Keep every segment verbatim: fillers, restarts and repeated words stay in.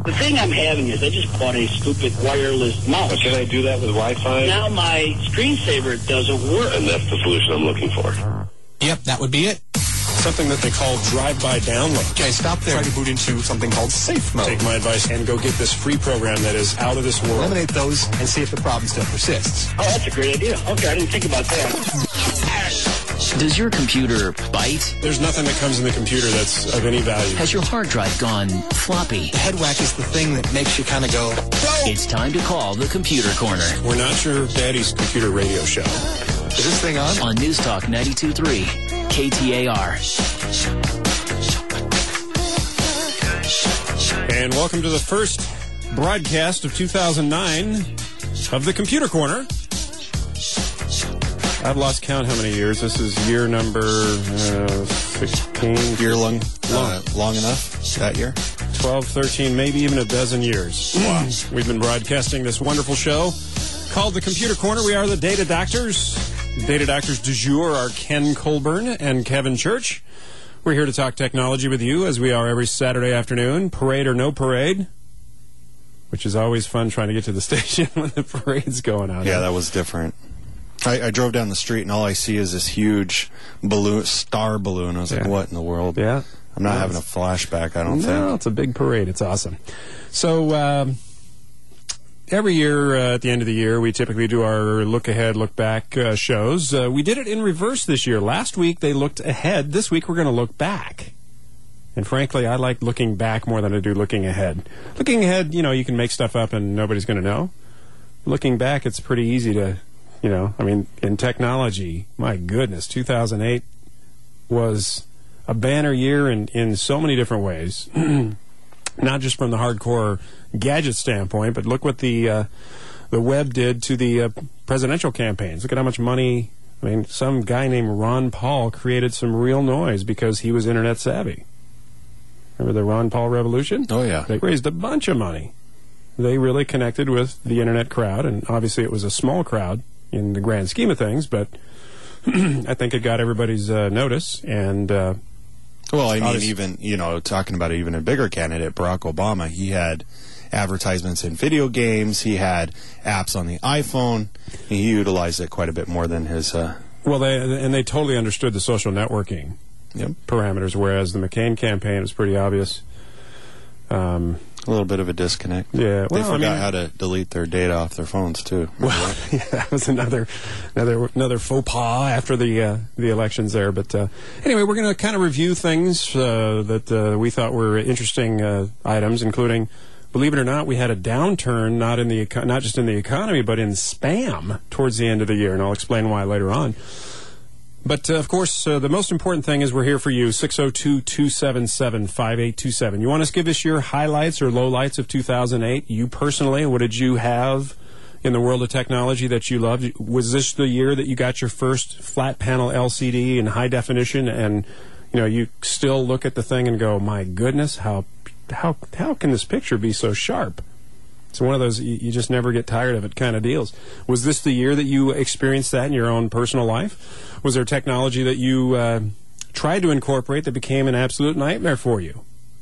The thing I'm having is I just bought a stupid wireless mouse. But can I do that with Wi-Fi? Now my screensaver doesn't work. And that's the solution I'm looking for. Yep, that would be it. Something that they call drive-by download. Okay, stop there. Try to boot into something called safe mode. Take my advice and go get this free program that is out of this world. Eliminate those and see if the problem still persists. Oh, that's a great idea. Okay, I didn't think about that. Does your computer bite? There's nothing that comes in the computer that's of any value. Has your hard drive gone floppy? The head whack is the thing that makes you kind of go, go! It's time to call the Computer Corner. We're not your daddy's computer radio show. Is this thing on? On News Talk ninety-two point three, K T A R. And welcome to the first broadcast of two thousand nine of the Computer Corner. I've lost count how many years. This is year number uh, sixteen. Year long, long. Uh, long enough that year? twelve, thirteen, maybe even a dozen years. Wow. We've been broadcasting this wonderful show called the Computer Corner. We are the Data Doctors. Data Doctors du jour are Ken Colburn and Kevin Church. We're here to talk technology with you, as we are every Saturday afternoon, parade or no parade, which is always fun trying to get to the station when the parade's going on. Yeah, that was different. I, I drove down the street, and all I see is this huge balloon, star balloon. I was like, Yeah. what in the world? Yeah. I'm not No, having a flashback, I don't No, think. it's a big parade. It's awesome. So, um, every year uh, at the end of the year, we typically do our look-ahead, look-back uh, shows. Uh, we did it in reverse this year. Last week, they looked ahead. This week, we're going to look back. And frankly, I like looking back more than I do looking ahead. Looking ahead, you know, you can make stuff up and nobody's going to know. Looking back, it's pretty easy to, you know, I mean, in technology, my goodness, two thousand eight was a banner year in, in so many different ways. Not just from the hardcore gadget standpoint, but look what the uh, the web did to the uh, presidential campaigns. Look at how much money. I mean, some guy named Ron Paul created some real noise because he was internet savvy. Remember the Ron Paul revolution? Oh, yeah. They raised a bunch of money. They really connected with the internet crowd, and obviously it was a small crowd in the grand scheme of things, but I think it got everybody's uh, notice, and uh, Well, I mean, Obviously. even, you know, talking about even a bigger candidate, Barack Obama, he had advertisements in video games, he had apps on the iPhone, and he utilized it quite a bit more than his... Uh, well, they and they totally understood the social networking yep. parameters, whereas the McCain campaign was pretty obvious. Um, A little bit of a disconnect. Yeah, They well, I forgot mean- how to delete their data off their phones, too. Well, yeah, that was another another another faux pas after the uh, the elections there. But uh, anyway, we're going to kind of review things uh, that uh, we thought were interesting uh, items, including, believe it or not, we had a downturn not in the eco- not just in the economy, but in spam towards the end of the year, and I'll explain why later on. But, uh, of course, uh, the most important thing is we're here for you, six oh two, two seven seven, five eight two seven. You want to give us your highlights or lowlights of two thousand eight? You personally, what did you have in the world of technology that you loved? Was this the year that you got your first flat panel L C D in high definition and, you know, you still look at the thing and go, my goodness, how how how can this picture be so sharp? It's one of those you, you just never get tired of it kind of deals. Was this the year that you experienced that in your own personal life? Was there technology that you uh, tried to incorporate that became an absolute nightmare for you?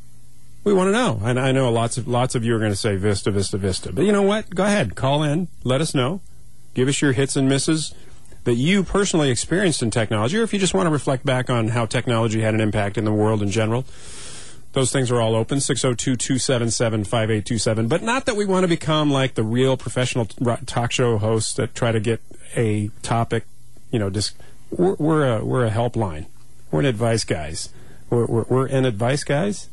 We want to know. And I know lots of lots of you are going to say Vista, Vista, Vista. But you know what? Go ahead. Call in. Let us know. Give us your hits and misses that you personally experienced in technology, or if you just want to reflect back on how technology had an impact in the world in general. Those things are all open, six oh two, two seven seven, five eight two seven. But not that we want to become like the real professional talk show hosts that try to get a topic, you know, just, we're, we're, a, we're a helpline. We're an advice guys. We're, we're, we're an advice guys?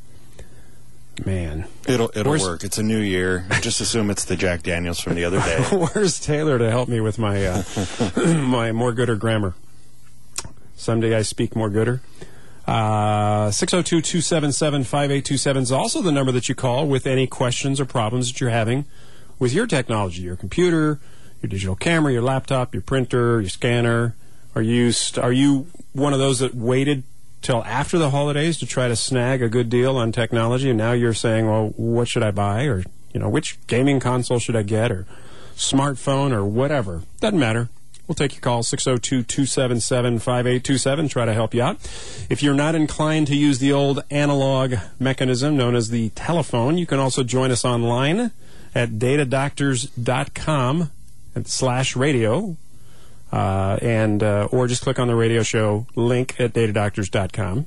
Man. It'll it'll Where's, work. It's a new year. Just assume it's the Jack Daniels from the other day. Where's Taylor to help me with my, uh, my more gooder grammar? Someday I speak more gooder. Uh, six oh two, two seven seven, five eight two seven is also the number that you call with any questions or problems that you're having with your technology, your computer, your digital camera, your laptop, your printer, your scanner. Are you, st- are you one of those that waited till after the holidays to try to snag a good deal on technology, and now you're saying, well, what should I buy? Or, you know, which gaming console should I get? Or smartphone or whatever. Doesn't matter. We'll take your call, six oh two, two seven seven, five eight two seven, try to help you out. If you're not inclined to use the old analog mechanism known as the telephone, you can also join us online at data doctors dot com slash radio, uh, and uh, or just click on the radio show link at data doctors dot com.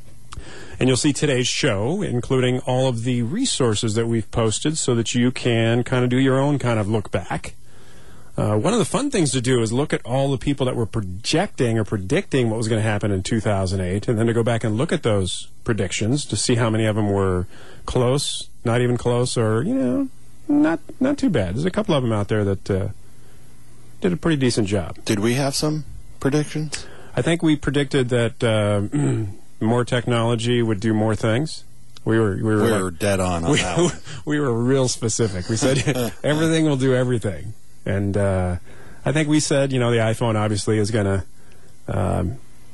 And you'll see today's show, including all of the resources that we've posted so that you can kind of do your own kind of look back. Uh, one of the fun things to do is look at all the people that were projecting or predicting what was going to happen in two thousand eight, and then to go back and look at those predictions to see how many of them were close, not even close, or, you know, not not too bad. There's a couple of them out there that uh, did a pretty decent job. Did we have some predictions? I think we predicted that uh, more technology would do more things. We were we were, we like, were dead on on we, that one. We were real specific. We said everything will do everything. And uh, I think we said, you know, the iPhone obviously is going to um,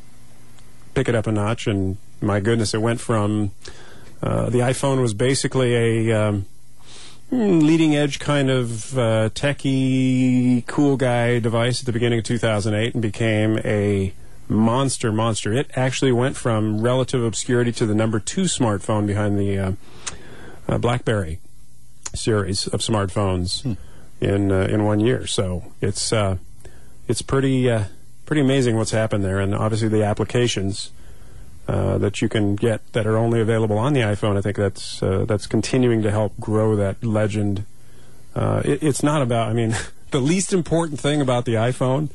pick it up a notch. And my goodness, it went from uh, the iPhone was basically a um, leading edge kind of uh, techie, cool guy device at the beginning of two thousand eight and became a monster, monster. It actually went from relative obscurity to the number two smartphone behind the uh, uh, BlackBerry series of smartphones. Hmm. in uh, in one year. So it's uh, it's pretty uh, pretty amazing what's happened there, and obviously the applications uh, that you can get that are only available on the iPhone, I think that's uh, that's continuing to help grow that legend. Uh, it, it's not about, I mean, the least important thing about the iPhone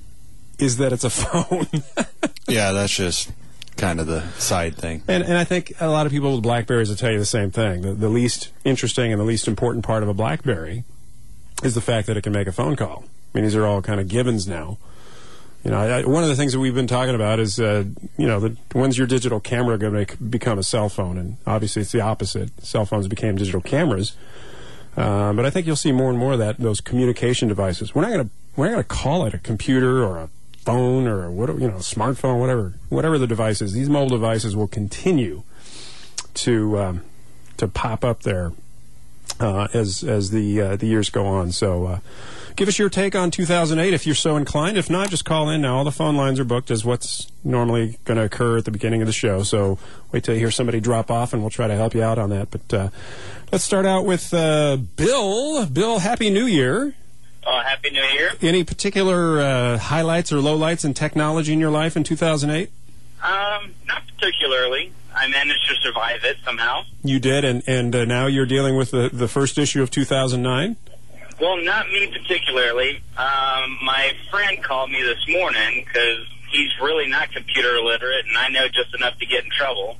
is that it's a phone. Yeah, that's just kind of the side thing. And and I think a lot of people with BlackBerries will tell you the same thing. The, the least interesting and the least important part of a BlackBerry is the fact that it can make a phone call. I mean, these are all kind of givens now. You know, I, I, one of the things that we've been talking about is, uh, you know, the, when's your digital camera going to become a cell phone? And obviously it's the opposite. Cell phones became digital cameras. Uh, but I think you'll see more and more of that, those communication devices. We're not going to we're not going to call it a computer or a phone or a, what, you know, a smartphone, whatever, whatever the device is. These mobile devices will continue to um, to pop up there. Uh, as as the uh, the years go on. So uh, give us your take on two thousand eight if you're so inclined. If not, just call in now. All the phone lines are booked as what's normally going to occur at the beginning of the show. So wait till you hear somebody drop off and we'll try to help you out on that. But uh, let's start out with uh, Bill. Bill, Happy New Year. Oh, Happy New Year. Any particular uh, highlights or lowlights in technology in your life in two thousand eight? Um, not particularly. I managed to survive it somehow. You did, and, and uh, now you're dealing with the, the first issue of two thousand nine? Well, not me particularly. Um, my friend called me this morning because he's really not computer illiterate, and I know just enough to get in trouble.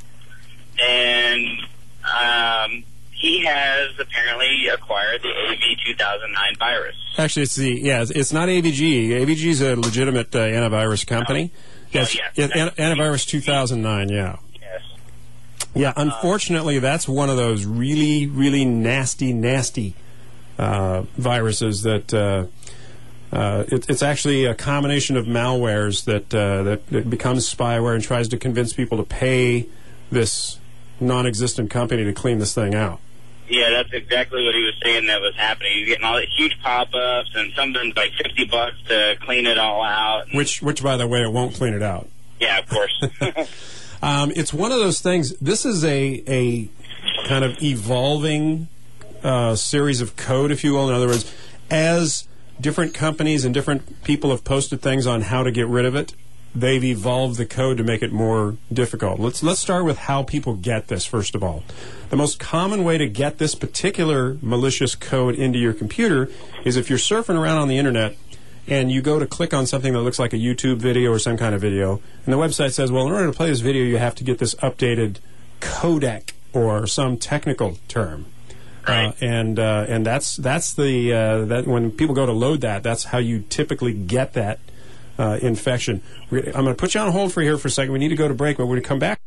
And um, he has apparently acquired the A V two thousand nine virus. Actually, it's the yeah, it's, it's not A V G. A V G is a legitimate uh, antivirus company. Oh. Yes, Oh, yes. it, an, antivirus two thousand nine. Yeah. Yes. Yeah. Unfortunately, that's one of those really, really nasty, nasty uh, viruses that. Uh, Uh, it, it's actually a combination of malwares that, uh, that that becomes spyware and tries to convince people to pay this non-existent company to clean this thing out. Yeah, that's exactly what he was saying that was happening. He's getting all the huge pop-ups, and something's like fifty bucks to clean it all out. Which, which, by the way, it won't clean it out. Yeah, of course. um, it's one of those things. This is a a kind of evolving uh, series of code, if you will. In other words, as different companies and different people have posted things on how to get rid of it, they've evolved the code to make it more difficult. Let's let's start with how people get this, first of all. The most common way to get this particular malicious code into your computer is if you're surfing around on the internet and you go to click on something that looks like a YouTube video or some kind of video, and the website says, well, in order to play this video, you have to get this updated codec or some technical term. Right. Uh, and uh, and that's that's the uh, that when people go to load that, that's how you typically get that uh, infection. We're, I'm going to put you on hold for here for a second. We need to go to break, but when we come back.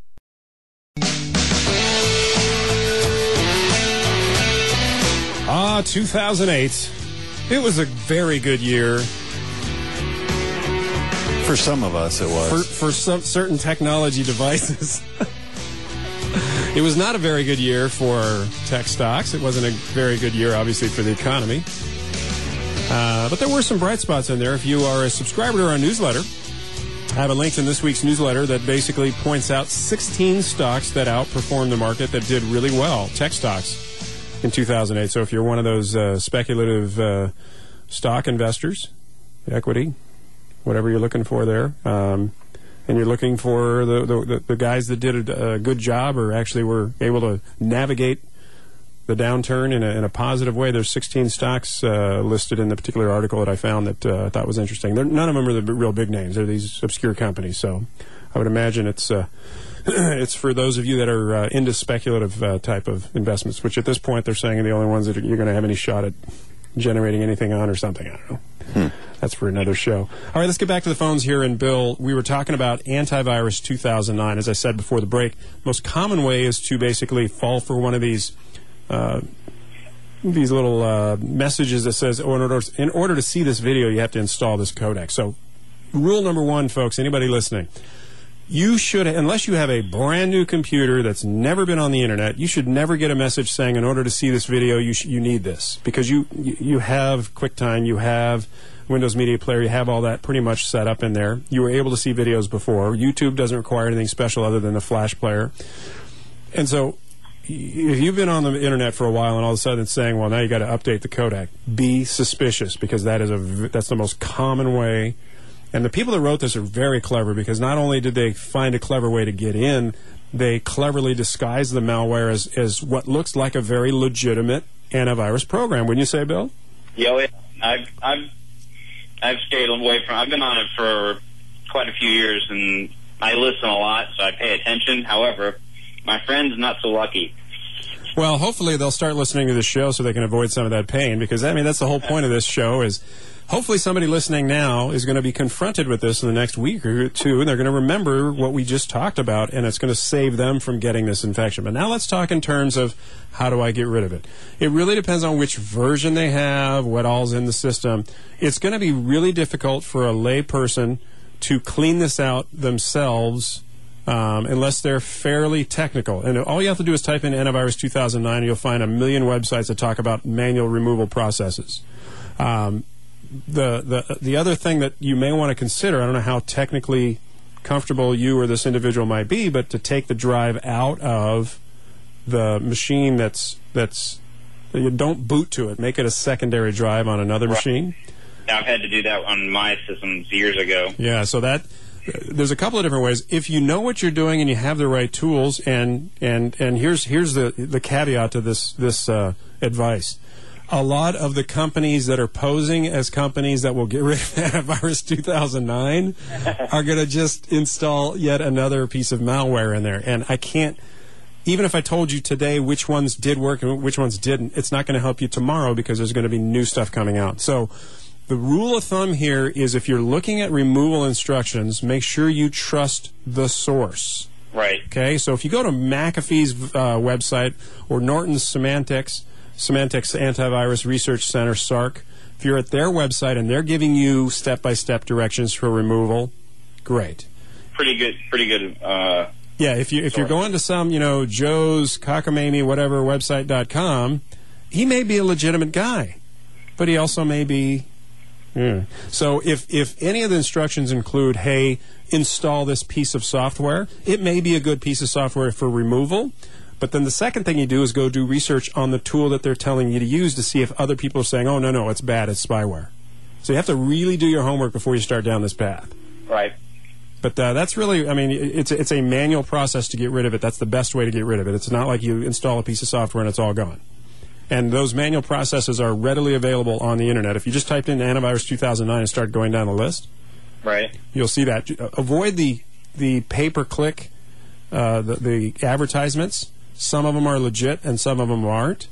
Ah, two thousand eight. It was a very good year. For some of us, it was. For, for some certain technology devices. It was not a very good year for tech stocks. It wasn't a very good year, obviously, for the economy. Uh, but there were some bright spots in there. If you are a subscriber to our newsletter, I have a link in this week's newsletter that basically points out sixteen stocks that outperformed the market that did really well, tech stocks, in two thousand eight. So if you're one of those uh, speculative uh, stock investors, equity, whatever you're looking for there, um, and you're looking for the, the, the guys that did a, a good job or actually were able to navigate the downturn in a, in a positive way, there's sixteen stocks uh, listed in the particular article that I found that uh, I thought was interesting. They're, none of them are the real big names. They're these obscure companies. So I would imagine it's uh, it's for those of you that are uh, into speculative uh, type of investments, which at this point they're saying are the only ones that you're going to have any shot at generating anything on or something. I don't know. Hmm. That's for another show. All right, let's get back to the phones here. And Bill, we were talking about antivirus two thousand nine. As I said before the break, most common way is to basically fall for one of these Uh, these little uh, messages that says, oh, in order, in order to see this video, you have to install this codec. So rule number one, folks, anybody listening, you should, unless you have a brand new computer that's never been on the internet, you should never get a message saying, in order to see this video, you, sh- you need this. Because you, you have QuickTime, you have Windows Media Player, you have all that pretty much set up in there. You were able to see videos before. YouTube doesn't require anything special other than the Flash player. And so if you've been on the internet for a while and all of a sudden it's saying, well, now you got to update the codec, be suspicious, because that is a that's the most common way. And the people that wrote this are very clever, because not only did they find a clever way to get in, they cleverly disguised the malware as, as what looks like a very legitimate antivirus program. Wouldn't you say, Bill? Yeah, I've I've I've stayed away from. I've been on it for quite a few years, and I listen a lot, so I pay attention. However, my friend's not so lucky. Well, hopefully they'll start listening to this show so they can avoid some of that pain, because, I mean, that's the whole point of this show is hopefully somebody listening now is going to be confronted with this in the next week or two, and they're going to remember what we just talked about, and it's going to save them from getting this infection. But now let's talk in terms of how do I get rid of it. It really depends on which version they have, what all's in the system. It's going to be really difficult for a lay person to clean this out themselves, Um, unless they're fairly technical. And all you have to do is type in antivirus two thousand nine, and you'll find a million websites that talk about manual removal processes. Um, the, the, the other thing that you may want to consider, I don't know how technically comfortable you or this individual might be, but to take the drive out of the machine that's, that's you don't boot to it. Make it a secondary drive on another Right. machine. Now, I've had to do that on my systems years ago. Yeah, so that... There's a couple of different ways. If you know what you're doing and you have the right tools, and and and here's here's the the caveat to this this uh, advice. A lot of the companies that are posing as companies that will get rid of antivirus two thousand nine are going to just install yet another piece of malware in there. And I can't, even if I told you today which ones did work and which ones didn't, it's not going to help you tomorrow, because there's going to be new stuff coming out. So the rule of thumb here is, if you're looking at removal instructions, make sure you trust the source. Right. Okay, so if you go to McAfee's uh, website or Norton's Symantec, Symantec's Antivirus Research Center, S A R C, if you're at their website and they're giving you step-by-step directions for removal, great. Pretty good, pretty good. Uh, yeah, if, you, if you're going to some, you know, Joe's, cockamamie, whatever, website dot com, he may be a legitimate guy, but he also may be... Mm. So if, if any of the instructions include, hey, install this piece of software, it may be a good piece of software for removal. But then the second thing you do is go do research on the tool that they're telling you to use to see if other people are saying, oh, no, no, it's bad, it's spyware. So you have to really do your homework before you start down this path. Right. But uh, that's really, I mean, it's, it's a manual process to get rid of it. That's the best way to get rid of it. It's not like you install a piece of software and it's all gone. And those manual processes are readily available on the internet. If you just typed in antivirus two thousand nine and start going down the list, right, you'll see that. Avoid the the pay-per-click, uh, the, the advertisements. Some of them are legit and some of them aren't.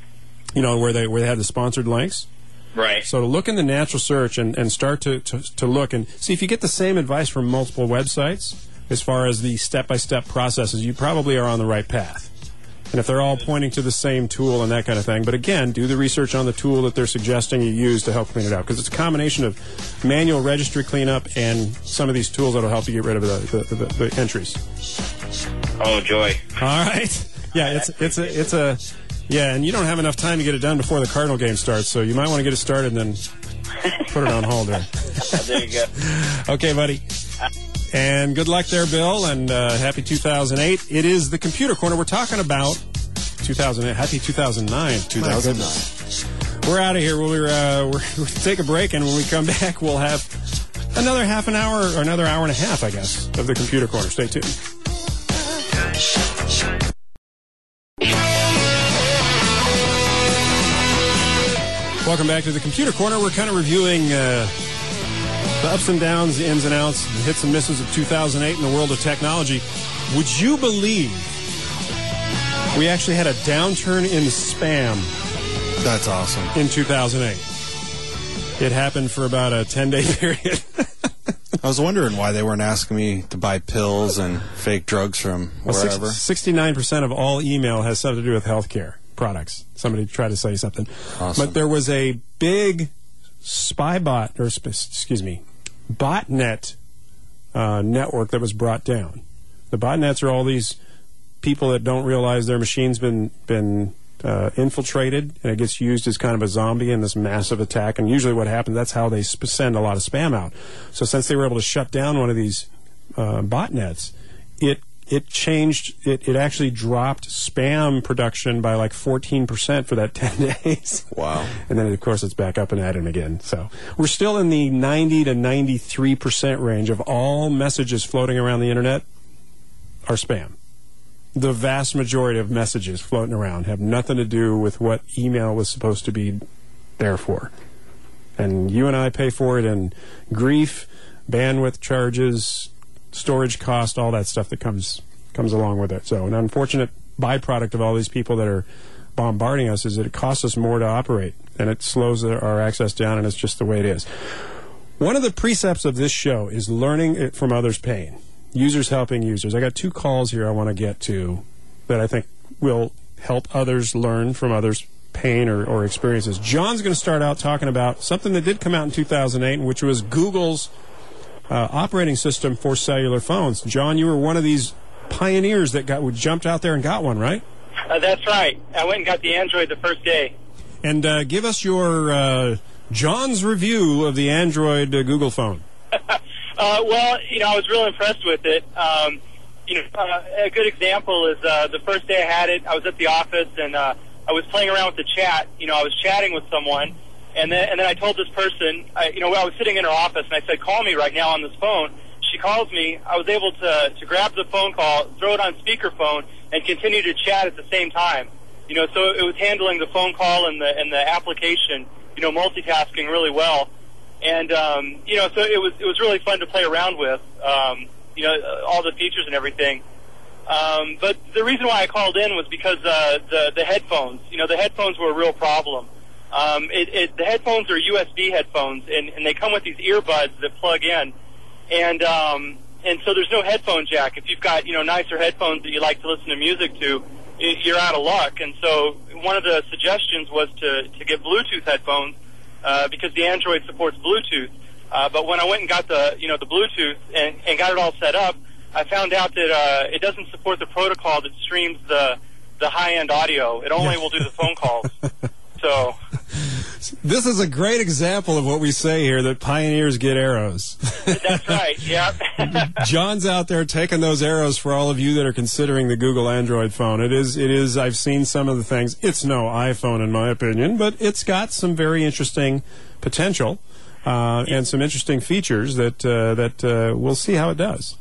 You know, where they where they have the sponsored links. Right. So to look in the natural search and, and start to, to, to look and see if you get the same advice from multiple websites as far as the step-by-step processes, you probably are on the right path. And if they're all pointing to the same tool and that kind of thing. But again, do the research on the tool that they're suggesting you use to help clean it out. Because it's a combination of manual registry cleanup and some of these tools that will help you get rid of the, the, the, the entries. Oh, joy. All right. Yeah, it's it's a, it's a, yeah, and you don't have enough time to get it done before the Cardinal game starts. So you might want to get it started and then Put it on hold there. There you go. Okay, buddy. And good luck there, Bill, and uh, happy two thousand eight. It is the Computer Corner. We're talking about two thousand eight. Happy two thousand nine. two thousand nine. We're out of here. We'll, uh, we're, we'll take a break, and when we come back, we'll have another half an hour, or another hour and a half, I guess, of the Computer Corner. Stay tuned. Welcome back to the Computer Corner. We're kind of reviewing uh, the ups and downs, the ins and outs, the hits and misses of two thousand eight in the world of technology. Would you believe we actually had a downturn in spam That's awesome. in two thousand eight? It happened for about a ten-day period. I was wondering why they weren't asking me to buy pills and fake drugs from wherever. Well, sixty-nine percent of all email has something to do with healthcare products. Somebody tried to say something. Awesome. But there was a big spy bot, or excuse me, botnet uh, network that was brought down. The botnets are all these people that don't realize their machine's been been uh, infiltrated, and it gets used as kind of a zombie in this massive attack. And usually what happens, that's how they sp- send a lot of spam out. So since they were able to shut down one of these uh, botnets, it it changed, it, it actually dropped spam production by like fourteen percent for that ten days. Wow. And then, of course, it's back up and at it again. So we're still in the ninety to ninety-three percent range of all messages floating around the internet are spam. The vast majority of messages floating around have nothing to do with what email was supposed to be there for. And you and I pay for it in grief, bandwidth charges, storage cost, all that stuff that comes comes along with it. So an unfortunate byproduct of all these people that are bombarding us is that it costs us more to operate, and it slows our access down, and it's just the way it is. One of the precepts of this show is learning it from others' pain. Users helping users. I got two calls here I want to get to that I think will help others learn from others' pain or, or experiences. John's going to start out talking about something that did come out in two thousand eight, which was Google's Uh, operating system for cellular phones. John, you were one of these pioneers that got jumped out there and got one, right? Uh, that's right. I went and got the Android the first day. And uh, give us your uh, John's review of the Android uh, Google phone. uh, well, you know, I was real impressed with it. Um, you know, uh, a good example is uh, the first day I had it, I was at the office and uh, I was playing around with the chat. You know, I was chatting with someone. And then, and then I told this person, I, you know, I was sitting in her office, and I said, call me right now on this phone. She calls me. I was able to, to grab the phone call, throw it on speakerphone, and continue to chat at the same time. You know, so it was handling the phone call and the and the application, you know, multitasking really well. And, um, you know, so it was it was really fun to play around with, um, you know, all the features and everything. Um, but the reason why I called in was because uh, the, the headphones, you know, the headphones were a real problem. Um, it, it, the headphones are U S B headphones, and, and they come with these earbuds that plug in, and um, and so there's no headphone jack. If you've got, you know, nicer headphones that you like to listen to music to, you're out of luck. And so one of the suggestions was to, to get Bluetooth headphones uh, because the Android supports Bluetooth. Uh, but when I went and got the, you know, the Bluetooth and, and got it all set up, I found out that uh, it doesn't support the protocol that streams the the high-end audio. It only will do the phone calls. So this is a great example of what we say here, that pioneers get arrows. That's right, yeah. John's out there taking those arrows for all of you that are considering the Google Android phone. It is, it is, I've seen some of the things. It's no iPhone in my opinion, but it's got some very interesting potential uh, and some interesting features that, uh, that uh, we'll see how it does.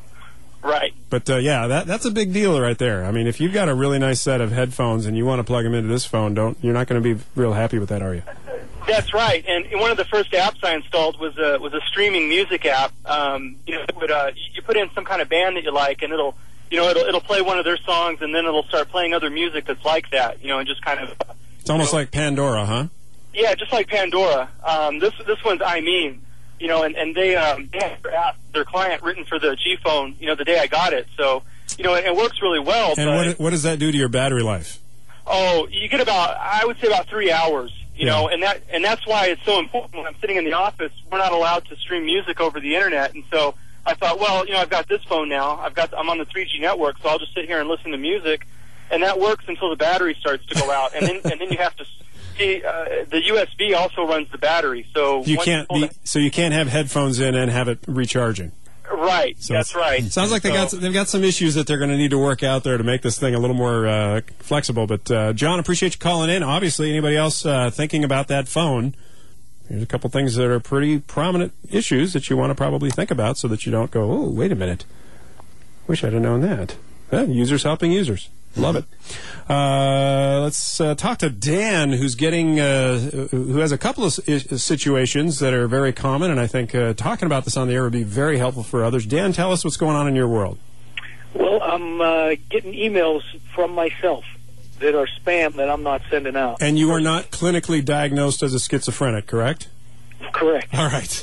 Right. But, uh, yeah, that that's a big deal right there. I mean, if you've got a really nice set of headphones and you want to plug them into this phone, don't you're not going to be real happy with that, are you? That's right. And one of the first apps I installed was a, was a streaming music app. Um, you know, it would, uh, you put in some kind of band that you like, and it'll, you know, it'll, it'll play one of their songs, and then it'll start playing other music that's like that, you know, and just kind of... It's almost know, like Pandora, huh? Yeah, just like Pandora. Um, this this one's I Mean. You know, and, and they, um, they had their app, their client written for the G phone, you know, the day I got it. So, you know, it, it works really well. And but, what, what does that do to your battery life? Oh, you get about, I would say about three hours, you yeah. know, and that and that's why it's so important when I'm sitting in the office. We're not allowed to stream music over the internet. And so I thought, well, you know, I've got this phone now. I've got, I'm on the three G network, so I'll just sit here and listen to music. And that works until the battery starts to go out. And then, and then you have to see, uh, the U S B also runs the battery, so You once can't pull be, it- so you can't have headphones in and have it recharging. right. So that's it's- right. Sounds like they So- got they've got some issues that they're going to need to work out there to make this thing a little more uh, flexible. But uh, John, appreciate you calling in. Obviously, anybody else uh, thinking about that phone? Here's a couple things that are pretty prominent issues that you want to probably think about, so that you don't go, oh, wait a minute. Wish I'd have known that. Eh, users helping users. Love it. Uh, let's uh, talk to Dan, who's getting, uh, who has a couple of s- situations that are very common, and I think uh, talking about this on the air would be very helpful for others. Dan, tell us what's going on in your world. Well, I'm uh, getting emails from myself that are spam that I'm not sending out. And you are not clinically diagnosed as a schizophrenic, correct? Correct. All right.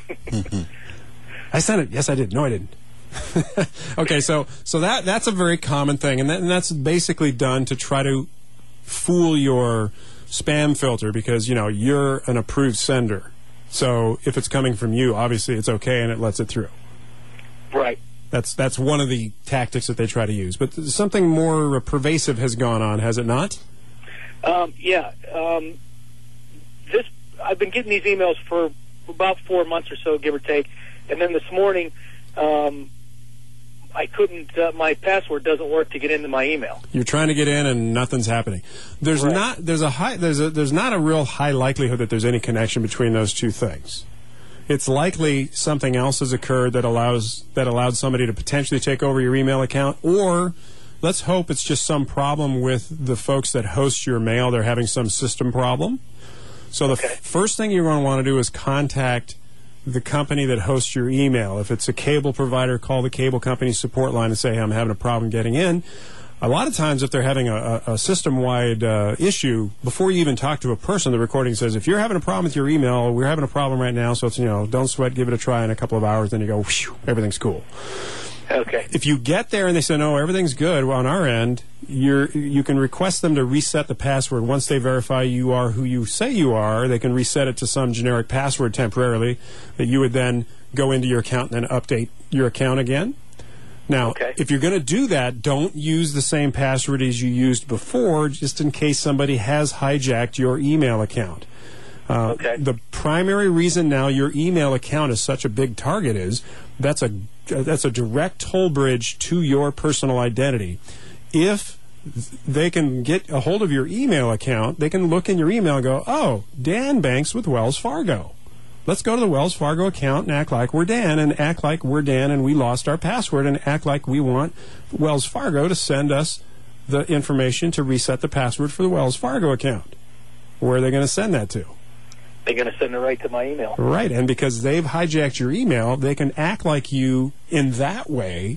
I sent it. Yes, I did. No, I didn't. Okay, so so that that's a very common thing, and, that, and that's basically done to try to fool your spam filter, because you know you're an approved sender. So if it's coming from you, obviously it's okay, and it lets it through. Right. That's that's one of the tactics that they try to use. But something more uh, pervasive has gone on, has it not? Um, yeah. Um, this I've been getting these emails for about four months or so, give or take. And then this morning, um, I couldn't. Uh, my password doesn't work to get into my email. You're trying to get in and nothing's happening. There's Right. not there's a high there's a there's not a real high likelihood that there's any connection between those two things. It's likely something else has occurred that allows that allowed somebody to potentially take over your email account, or let's hope it's just some problem with the folks that host your mail. They're having some system problem. So the Okay. f- first thing you're going to want to do is contact the company that hosts your email. If it's a cable provider, call the cable company support line and say, hey, I'm having a problem getting in. A lot of times, if they're having a, a, a system-wide uh, issue, before you even talk to a person, the recording says, if you're having a problem with your email, we're having a problem right now, so it's, you know, don't sweat, give it a try in a couple of hours, then you go, whew, everything's cool. Okay. If you get there and they say, no, everything's good on our end, you're, you can request them to reset the password. Once they verify you are who you say you are, they can reset it to some generic password temporarily that you would then go into your account and then update your account again. Now, Okay. if you're going to do that, don't use the same password as you used before, just in case somebody has hijacked your email account. Uh, Okay. The primary reason now your email account is such a big target is that's a that's a direct toll bridge to your personal identity. If they can get a hold of your email account, they can look in your email and go, oh, Dan Banks with Wells Fargo. Let's go to the Wells Fargo account and act like we're Dan, and act like we're Dan and we lost our password, and act like we want Wells Fargo to send us the information to reset the password for the Wells Fargo account. Where are they going to send that to? They're going to send it right to my email. Right, and because they've hijacked your email, they can act like you in that way.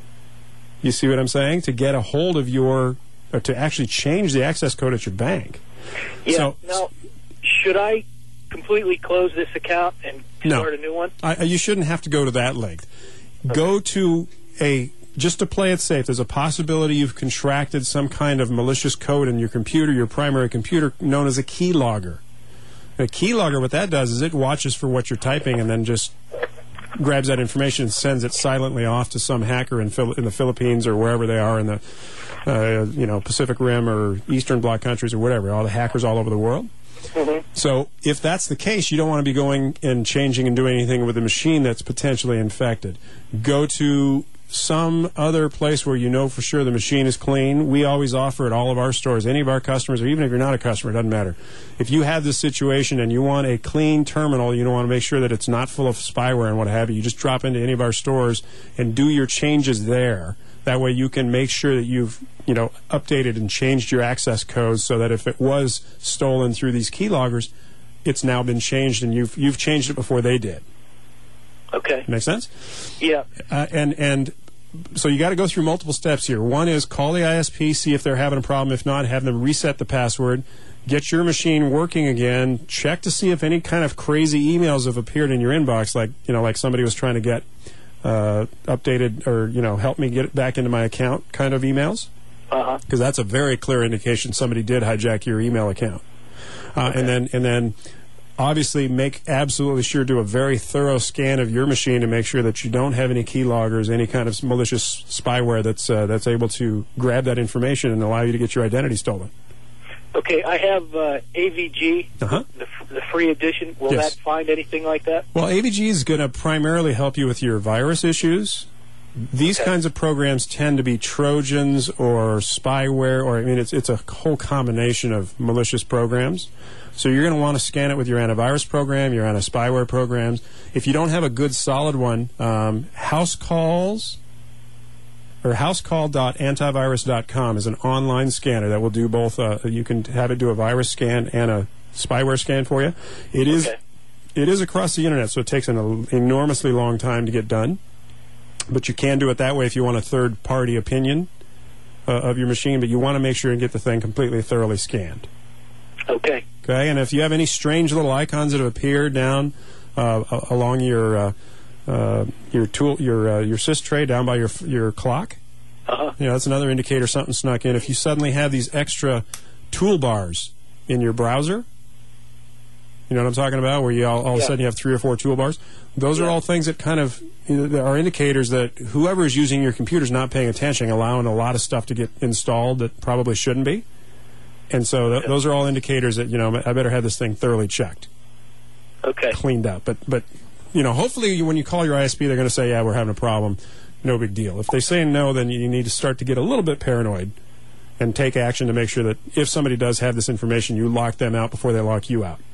You see what I'm saying? To get a hold of your, or to actually change the access code at your bank. Yeah. So- Now, should I completely close this account and No. start a new one? I, you shouldn't have to go to that length. Go to a, just to play it safe, there's a possibility you've contracted some kind of malicious code in your computer, your primary computer, known as a keylogger. A keylogger, what that does is it watches for what you're typing and then just grabs that information and sends it silently off to some hacker in, Phil- in the Philippines or wherever they are in the uh, you know Pacific Rim or Eastern Bloc countries or whatever, all the hackers all over the world. Mm-hmm. So if that's the case, you don't want to be going and changing and doing anything with a machine that's potentially infected. Go to some other place where you know for sure the machine is clean. We always offer at all of our stores, any of our customers, or even if you're not a customer, it doesn't matter. If you have this situation and you want a clean terminal, you don't want to make sure that it's not full of spyware and what have you, you just drop into any of our stores and do your changes there. That way you can make sure that you've, you know, updated and changed your access codes so that if it was stolen through these keyloggers, it's now been changed and you've you've changed it before they did. Okay. Make sense? Yeah. Uh, and and so you got to go through multiple steps here. One is call the I S P, see if they're having a problem. If not, have them reset the password. Get your machine working again. Check to see if any kind of crazy emails have appeared in your inbox, like you know, like somebody was trying to get uh, updated or you know, help me get it back into my account kind of emails. Uh-huh. Because that's a very clear indication somebody did hijack your email account. Uh, Okay. And then and then. Obviously, make absolutely sure do a very thorough scan of your machine to make sure that you don't have any keyloggers, any kind of malicious spyware that's uh, that's able to grab that information and allow you to get your identity stolen. Okay, I have uh, A V G, Uh-huh. the, the free edition. Will Yes. that find anything like that? Well, A V G is going to primarily help you with your virus issues. These Okay. kinds of programs tend to be Trojans or spyware, or I mean, it's it's a whole combination of malicious programs. So you're going to want to scan it with your antivirus program, your anti-spyware programs. If you don't have a good solid one, um, House Calls or housecall dot antivirus dot com is an online scanner that will do both. Uh, you can have it do a virus scan and a spyware scan for you. It is Okay. it is across the internet, so it takes an enormously long time to get done. But you can do it that way if you want a third-party opinion uh, of your machine, but you want to make sure and get the thing completely thoroughly scanned. Okay. Okay, and if you have any strange little icons that have appeared down uh, a- along your uh, uh, your tool your uh, your sys tray down by your your clock, Uh-huh. you know that's another indicator something snuck in. If you suddenly have these extra toolbars in your browser, you know what I'm talking about, where you all, all of a Yeah. sudden you have three or four toolbars. Those are Yeah. all things that kind of you know, are indicators that whoever is using your computer is not paying attention, allowing a lot of stuff to get installed that probably shouldn't be. And so th- those are all indicators that, you know, I better have this thing thoroughly checked, Okay. cleaned up. But, but you know, hopefully you, when you call your I S P, they're going to say, yeah, we're having a problem. No big deal. If they say no, then you need to start to get a little bit paranoid and take action to make sure that if somebody does have this information, you lock them out before they lock you out.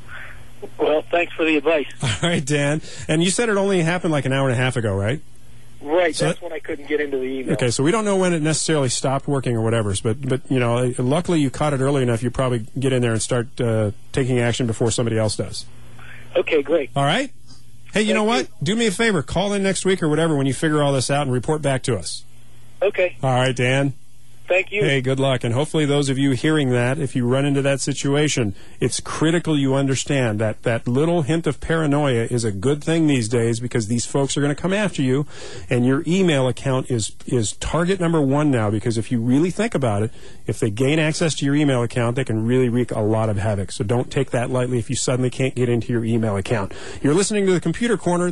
Well, thanks for the advice. All right, Dan. And you said it only happened like an hour and a half ago, right? Right, So that's that- when I couldn't get into the email. Okay, so we don't know when it necessarily stopped working or whatever, but but you know, luckily you caught it early enough. You probably get in there and start uh, taking action before somebody else does. Okay, great. All right. Hey, you Thank know what? you. Do me a favor. Call in next week or whatever when you figure all this out and report back to us. Okay, All right, Dan. thank you. Hey, good luck. And hopefully those of you hearing that, if you run into that situation, it's critical you understand that that little hint of paranoia is a good thing these days because these folks are going to come after you. And your email account is, is target number one now because if you really think about it, if they gain access to your email account, they can really wreak a lot of havoc. So don't take that lightly if you suddenly can't get into your email account. You're listening to the Computer Corner.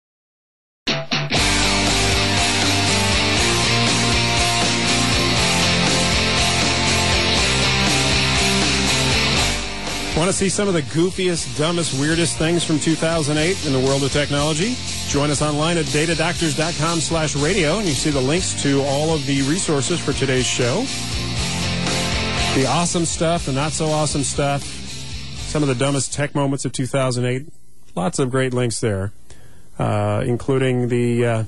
Want to see some of the goofiest, dumbest, weirdest things from two thousand eight in the world of technology? Join us online at datadoctors dot com slash radio, and you see the links to all of the resources for today's show. The awesome stuff, the not so awesome stuff, some of the dumbest tech moments of two thousand eight. Lots of great links there, uh, including the uh,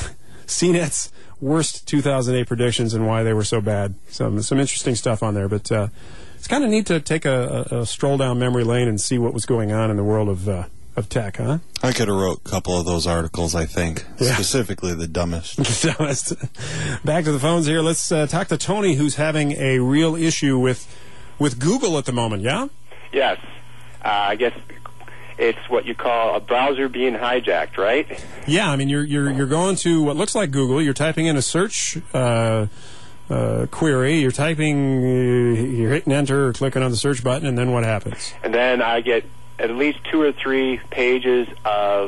C net's worst two thousand eight predictions and why they were so bad. Some, some interesting stuff on there, but... Uh, It's kind of neat to take a, a, a stroll down memory lane and see what was going on in the world of uh, of tech, huh? I could have wrote a couple of those articles, I think. Yeah. Specifically the dumbest. The dumbest. Back to the phones here. Let's uh, talk to Tony, who's having a real issue with with Google at the moment, yeah? Yes. Uh, I guess it's what you call a browser being hijacked, right? Yeah, I mean, you're, you're, you're going to what looks like Google. You're typing in a search uh, uh, query. You're typing, uh, you're hitting enter or clicking on the search button, and then what happens? And then I get at least two or three pages of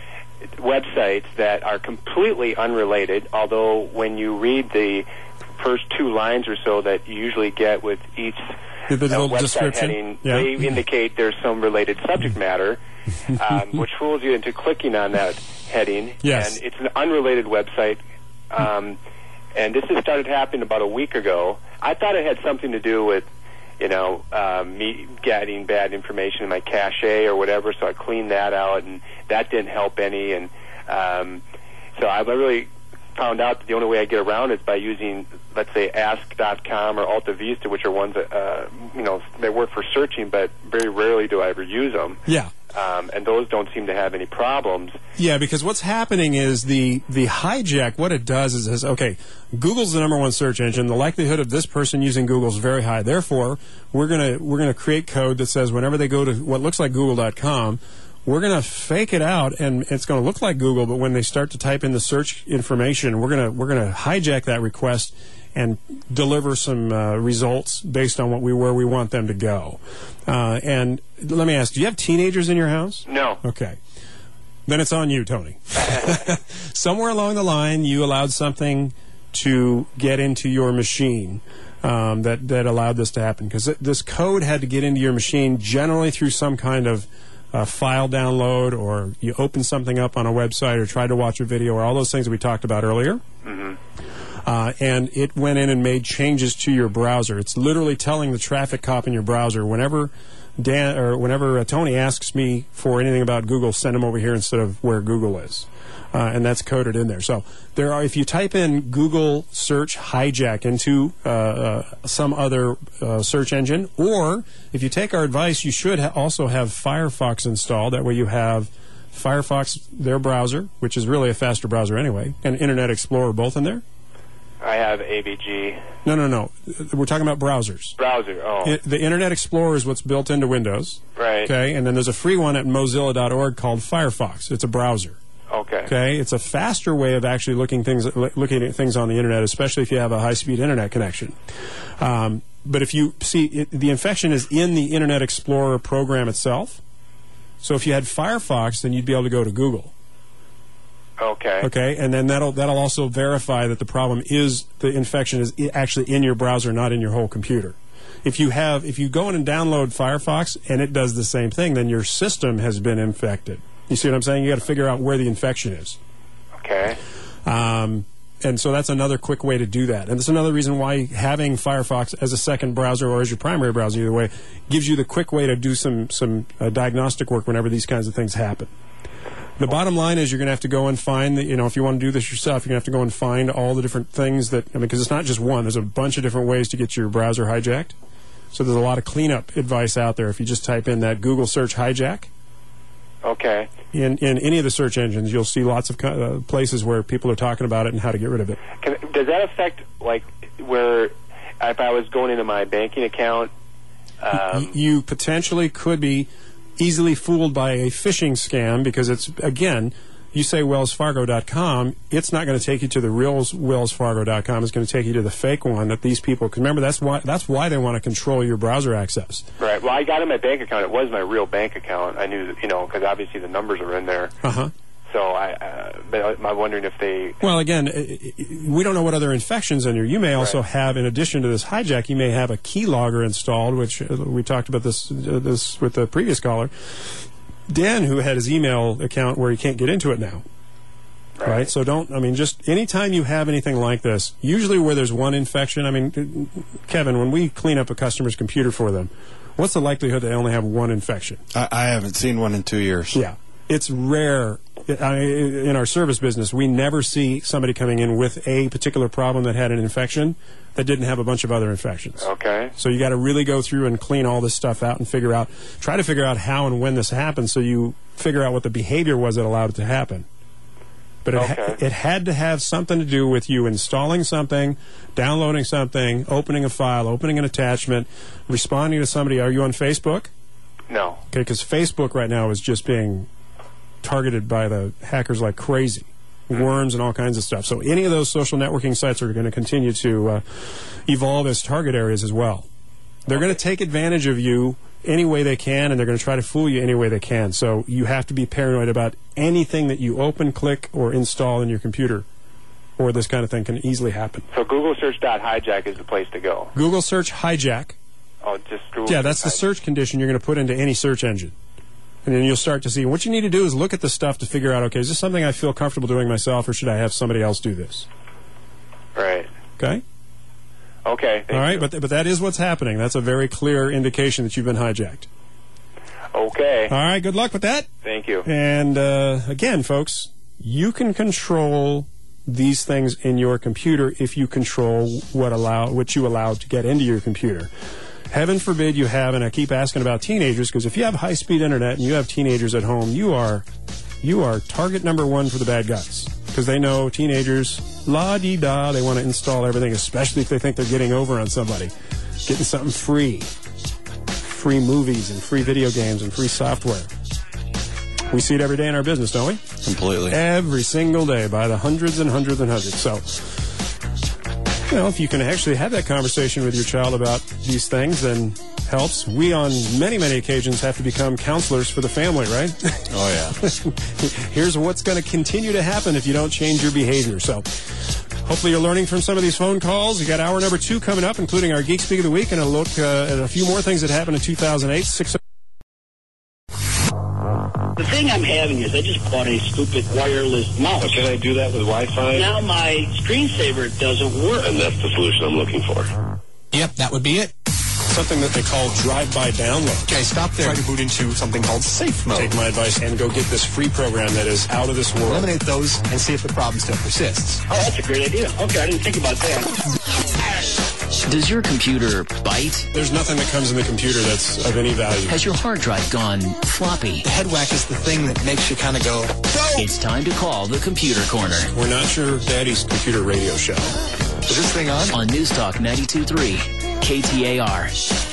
websites that are completely unrelated, although when you read the first two lines or so that you usually get with each The uh, little website description? heading, Yeah. they indicate there's some related subject matter, um, which fools you into clicking on that heading. Yes. And it's an unrelated website. Um, and this has started happening about a week ago. I thought it had something to do with, you know, um, me getting bad information in my cache or whatever, so I cleaned that out, and that didn't help any. And um, so I really found out that the only way I get around is by using, let's say, ask dot com or AltaVista, which are ones that, uh, you know, they work for searching, but very rarely do I ever use them. Yeah. Um, and those don't seem to have any problems. Yeah, because what's happening is the the hijack, what it does is, is, okay, Google's the number one search engine. The likelihood of this person using Google is very high. Therefore, we're going to we're gonna create code that says whenever they go to what looks like google dot com, we're going to fake it out, and it's going to look like Google, but when they start to type in the search information, we're going to we're going to hijack that request and deliver some uh, results based on what we where we want them to go. Uh, and let me ask, do you have teenagers in your house? No. Okay. Then it's on you, Tony. Somewhere along the line, you allowed something to get into your machine um, that, that allowed this to happen. Because this code had to get into your machine generally through some kind of uh, file download, or you open something up on a website or tried to watch a video, or all those things that we talked about earlier. Mm-hmm. Uh, and it went in and made changes to your browser. It's literally telling the traffic cop in your browser, whenever Dan or whenever uh, Tony asks me for anything about Google, send him over here instead of where Google is. Uh, and that's coded in there. So there are, if you type in Google search hijack into uh, uh, some other uh, search engine, or if you take our advice, you should ha- also have Firefox installed. That way you have Firefox, their browser, which is really a faster browser anyway, and Internet Explorer both in there. I have A V G. No, no, no. We're talking about browsers. Browser, oh. It, the Internet Explorer is what's built into Windows. Right. Okay, and then there's a free one at Mozilla dot org called Firefox. It's a browser. Okay. Okay, it's a faster way of actually looking things looking at things on the internet, especially if you have a high-speed internet connection. Um, but if you see, it, the infection is in the Internet Explorer program itself. So if you had Firefox, then you'd be able to go to Google. Okay. Okay, and then that'll that'll also verify that the problem is the infection is actually in your browser, not in your whole computer. If you have if you go in and download Firefox and it does the same thing, then your system has been infected. You see what I'm saying? You got to figure out where the infection is. Okay. Um, and so that's another quick way to do that. And that's another reason why having Firefox as a second browser or as your primary browser, either way, gives you the quick way to do some some uh, diagnostic work whenever these kinds of things happen. The bottom line is you're going to have to go and find, the, you know, if you want to do this yourself, you're going to have to go and find all the different things that, I mean, because it's not just one. There's a bunch of different ways to get your browser hijacked. So there's a lot of cleanup advice out there if you just type in that Google search hijack. Okay. In in any of the search engines, you'll see lots of uh, places where people are talking about it and how to get rid of it. Can, does that affect, like, where if I was going into my banking account? Um, y- you potentially could be easily fooled by a phishing scam because it's, again, you say Wells Fargo dot com, it's not going to take you to the real Wells Fargo dot com. It's going to take you to the fake one that these people, because remember, that's why that's why they want to control your browser access. Right. Well, I got in my bank account. It was my real bank account. I knew, that, you know, because obviously the numbers are in there. Uh-huh. So I, uh, but I'm wondering if they... Well, again, we don't know what other infections in here. You may also Right. have, in addition to this hijack, you may have a keylogger installed, which we talked about this uh, this with the previous caller. Dan, who had his email account where he can't get into it now. Right. right? So don't, I mean, just anytime you have anything like this, usually where there's one infection, I mean, Kevin, when we clean up a customer's computer for them, what's the likelihood they only have one infection? I, I haven't seen one in two years. Yeah. It's rare. I mean, in our service business, we never see somebody coming in with a particular problem that had an infection that didn't have a bunch of other infections. Okay. So you got to really go through and clean all this stuff out and figure out, try to figure out how and when this happened so you figure out what the behavior was that allowed it to happen. But it, Okay. ha- it had to have something to do with you installing something, downloading something, opening a file, opening an attachment, responding to somebody. Are you on Facebook? No. Okay, because Facebook right now is just being targeted by the hackers like crazy. Worms and all kinds of stuff. So any of those social networking sites are going to continue to uh, evolve as target areas as well. They're going to take advantage of you any way they can, and they're going to try to fool you any way they can. So you have to be paranoid about anything that you open, click, or install in your computer, or this kind of thing can easily happen. So Google search dot hijack is the place to go. Google search hijack. Oh, just Google. Yeah, that's the hijack. search condition you're going to put into any search engine. And then you'll start to see, what you need to do is look at the stuff to figure out, okay, is this something I feel comfortable doing myself, or should I have somebody else do this? Right. Okay? Okay. All right, but, th- but that is what's happening. That's a very clear indication that you've been hijacked. Okay. All right, good luck with that. Thank you. And uh, again, folks, you can control these things in your computer if you control what allow what you allow to get into your computer. Heaven forbid you have, and I keep asking about teenagers, because if you have high-speed internet and you have teenagers at home, you are you are target number one for the bad guys, because they know teenagers, la-dee-da, they want to install everything, especially if they think they're getting over on somebody, getting something free, free movies and free video games and free software. We see it every day in our business, don't we? Completely. Every single day by the hundreds and hundreds and hundreds. So, you know, if you can actually have that conversation with your child about these things, then helps. We, on many, many occasions, have to become counselors for the family, right? Oh, yeah. Here's what's going to continue to happen if you don't change your behavior. So, Hopefully you're learning from some of these phone calls. You got hour number two coming up, including our Geek Speak of the Week, and a look uh, at a few more things that happened in two thousand eight. Six. The thing I'm having is I just bought a stupid wireless mouse. So can I do that with Wi-Fi? Now my screensaver doesn't work. And that's the solution I'm looking for. Yep, that would be it. Something that they call drive-by download. Okay, stop there. Try to boot into something called safe mode. Take my advice and go get this free program that is out of this world. Eliminate those and see if the problem still persists. Oh, that's a great idea. Okay, I didn't think about that. Does your computer bite? There's nothing that comes in the computer that's of any value. Has your hard drive gone floppy? The head whack is the thing that makes you kind of go, go! It's time to call the Computer Corner. We're not sure Daddy's computer radio show. Is this thing on? On News Talk ninety-two point three, K T A R.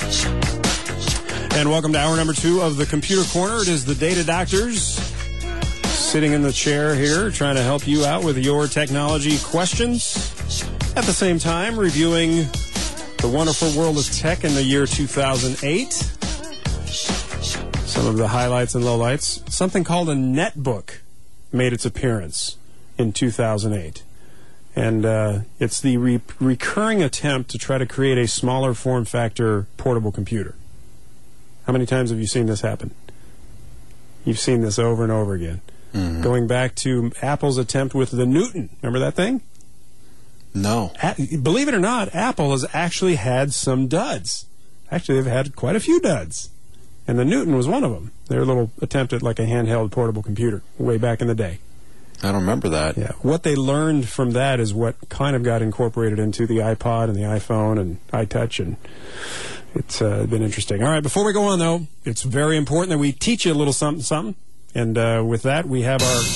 And welcome to hour number two of the Computer Corner. It is the Data Doctors sitting in the chair here trying to help you out with your technology questions. At the same time, reviewing the wonderful world of tech in the year two thousand eight. Some of the highlights and lowlights. Something called a netbook made its appearance in two thousand eight. And uh, it's the re- recurring attempt to try to create a smaller form factor portable computer. How many times have you seen this happen? You've seen this over and over again. Mm-hmm. Going back to Apple's attempt with the Newton. Remember that thing? No. A- believe it or not, Apple has actually had some duds. Actually, they've had quite a few duds. And the Newton was one of them. Their little attempt at like a handheld portable computer way back in the day. I don't remember that. Yeah. What they learned from that is what kind of got incorporated into the iPod and the iPhone and iTouch, and it's uh, been interesting. All right, before we go on, though, it's very important that we teach you a little something, something. And uh, with that, we have our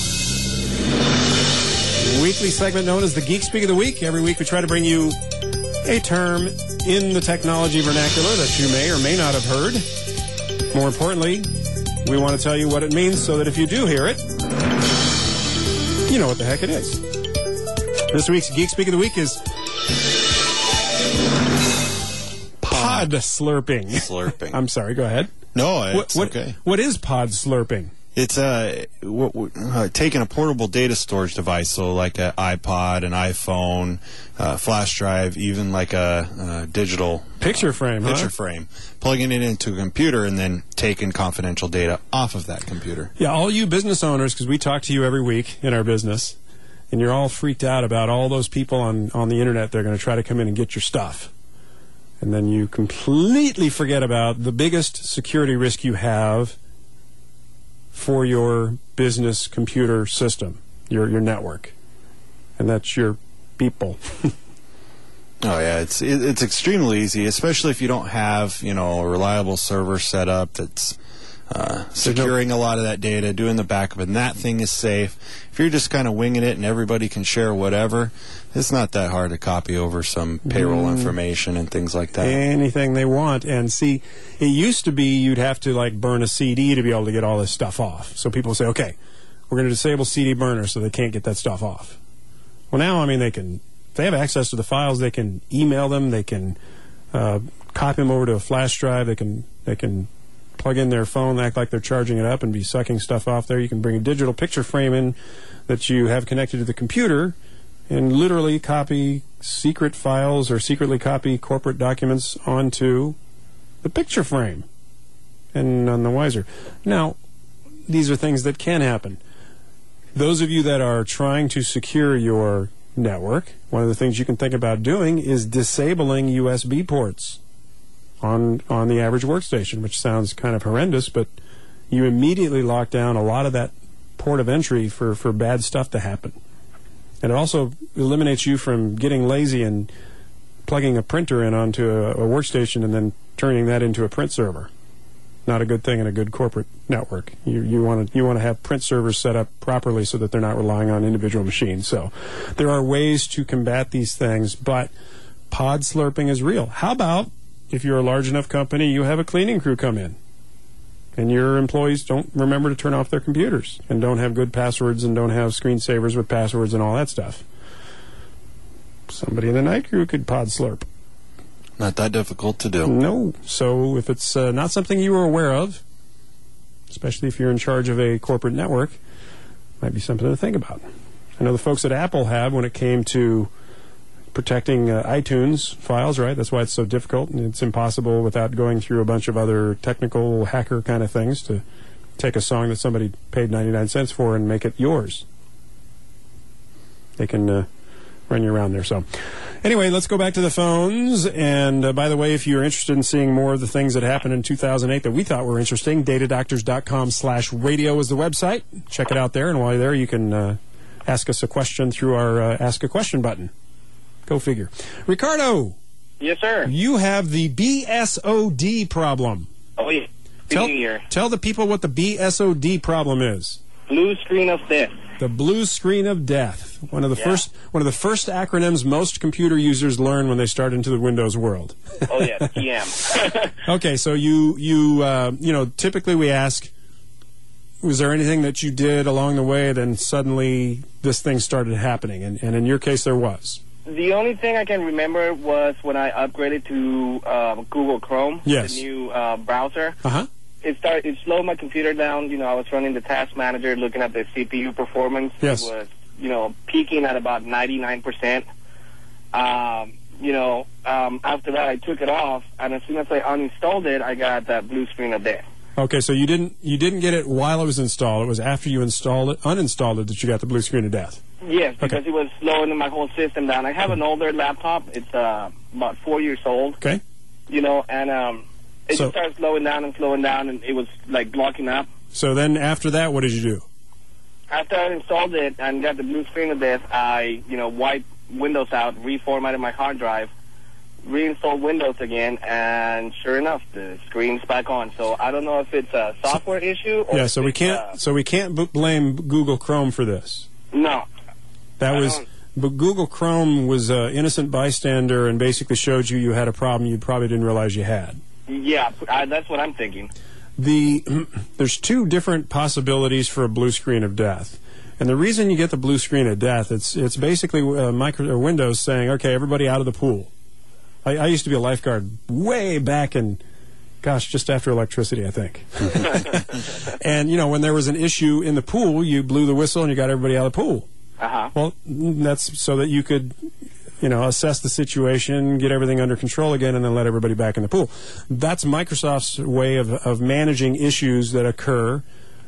weekly segment known as the Geek Speak of the Week. Every week we try to bring you a term in the technology vernacular that you may or may not have heard. More importantly, we want to tell you what it means so that if you do hear it, you know what the heck it is. This week's Geek Speak of the Week is pod slurping. Slurping. I'm sorry, go ahead. No, it's what, what, okay. What is pod slurping? It's uh, w- w- uh, taking a portable data storage device, so like an iPod, an iPhone, uh, flash drive, even like a, a digital picture frame, picture huh? frame, plugging it into a computer, and then taking confidential data off of that computer. Yeah, all you business owners, because we talk to you every week in our business, and you're all freaked out about all those people on, on the internet that are going to try to come in and get your stuff. And then you completely forget about the biggest security risk you have for your business computer system, your your network, and that's your people. Oh yeah, it's it, it's extremely easy, especially if you don't have you know a reliable server set up that's uh, securing a lot of that data, doing the backup, and that thing is safe. If you're just kind of winging it and everybody can share whatever, it's not that hard to copy over some payroll mm. information and things like that. Anything they want. And see, it used to be you'd have to like burn a C D to be able to get all this stuff off. So people say, okay, we're going to disable C D burner so they can't get that stuff off. Well, now, I mean, they can, if they have access to the files, they can email them, they can uh, copy them over to a flash drive, they can they can plug in their phone, act like they're charging it up, and be sucking stuff off there. You can bring a digital picture frame in that you have connected to the computer and literally copy secret files or secretly copy corporate documents onto the picture frame and none the wiser. Now, these are things that can happen. Those of you that are trying to secure your network, one of the things you can think about doing is disabling U S B ports on on the average workstation, which sounds kind of horrendous, but you immediately lock down a lot of that port of entry for, for bad stuff to happen. And it also eliminates you from getting lazy and plugging a printer in onto a, a workstation and then turning that into a print server. Not a good thing in a good corporate network. You you want to you want to have print servers set up properly so that they're not relying on individual machines. So there are ways to combat these things, but pod slurping is real. How about if you're a large enough company, you have a cleaning crew come in, and your employees don't remember to turn off their computers and don't have good passwords and don't have screensavers with passwords and all that stuff. Somebody in the night crew could pod slurp. Not that difficult to do. No. So if it's uh, not something you were aware of, especially if you're in charge of a corporate network, might be something to think about. I know the folks at Apple have when it came to protecting uh, iTunes files, right? That's why it's so difficult, and it's impossible without going through a bunch of other technical hacker kind of things to take a song that somebody paid ninety-nine cents for and make it yours. They can uh, run you around there. So anyway, let's go back to the phones. And uh, by the way, if you're interested in seeing more of the things that happened in two thousand eight that we thought were interesting, datadoctors.com slash radio is the website. Check it out there. And while you're there, you can uh, ask us a question through our uh, Ask a Question button. Go figure. Ricardo. Yes, sir. You have the B S O D problem. Oh, yeah. Tell, here. tell the people what the B S O D problem is. Blue screen of death. The blue screen of death. One of the Yeah. first one of the first acronyms most computer users learn when they start into the Windows world. Oh, yeah, P M. Okay, so you you uh, you know, typically we ask, was there anything that you did along the way then suddenly this thing started happening? And, and in your case there was. The only thing I can remember was when I upgraded to uh, Google Chrome, Yes. the new uh, browser. Uh-huh. It started. It slowed my computer down. You know, I was running the task manager, looking at the C P U performance. Yes. It was, you know, peaking at about ninety-nine percent. Um, you know, um, after that, I took it off, and as soon as I uninstalled it, I got that blue screen of death. Okay, so you didn't you didn't get it while it was installed. It was after you installed it, uninstalled it, that you got the blue screen of death. Yes, because Okay. it was slowing my whole system down. I have an older laptop. It's uh, about four years old. Okay. You know, and um, it So- just started slowing down and slowing down, and it was like blocking up. So then after that, what did you do? After I installed it and got the blue screen of death, I, you know, wiped Windows out, reformatted my hard drive, reinstalled Windows again, and sure enough, the screen's back on. So I don't know if it's a software issue or Yeah, if so we it's, can't uh, so we can't b- blame Google Chrome for this. no. That I was, don't- but Google Chrome was an innocent bystander and basically showed you you had a problem you probably didn't realize you had. Yeah, I, that's what I'm thinking. The there's two different possibilities for a blue screen of death, and the reason you get the blue screen of death, it's it's basically uh, micro or Windows saying, okay, everybody out of the pool. I, I used to be a lifeguard way back in, gosh, just after electricity, I think. And you know, when there was an issue in the pool, you blew the whistle and you got everybody out of the pool. Uh-huh. Well, that's so that you could, you know, assess the situation, get everything under control again, and then let everybody back in the pool. That's Microsoft's way of, of managing issues that occur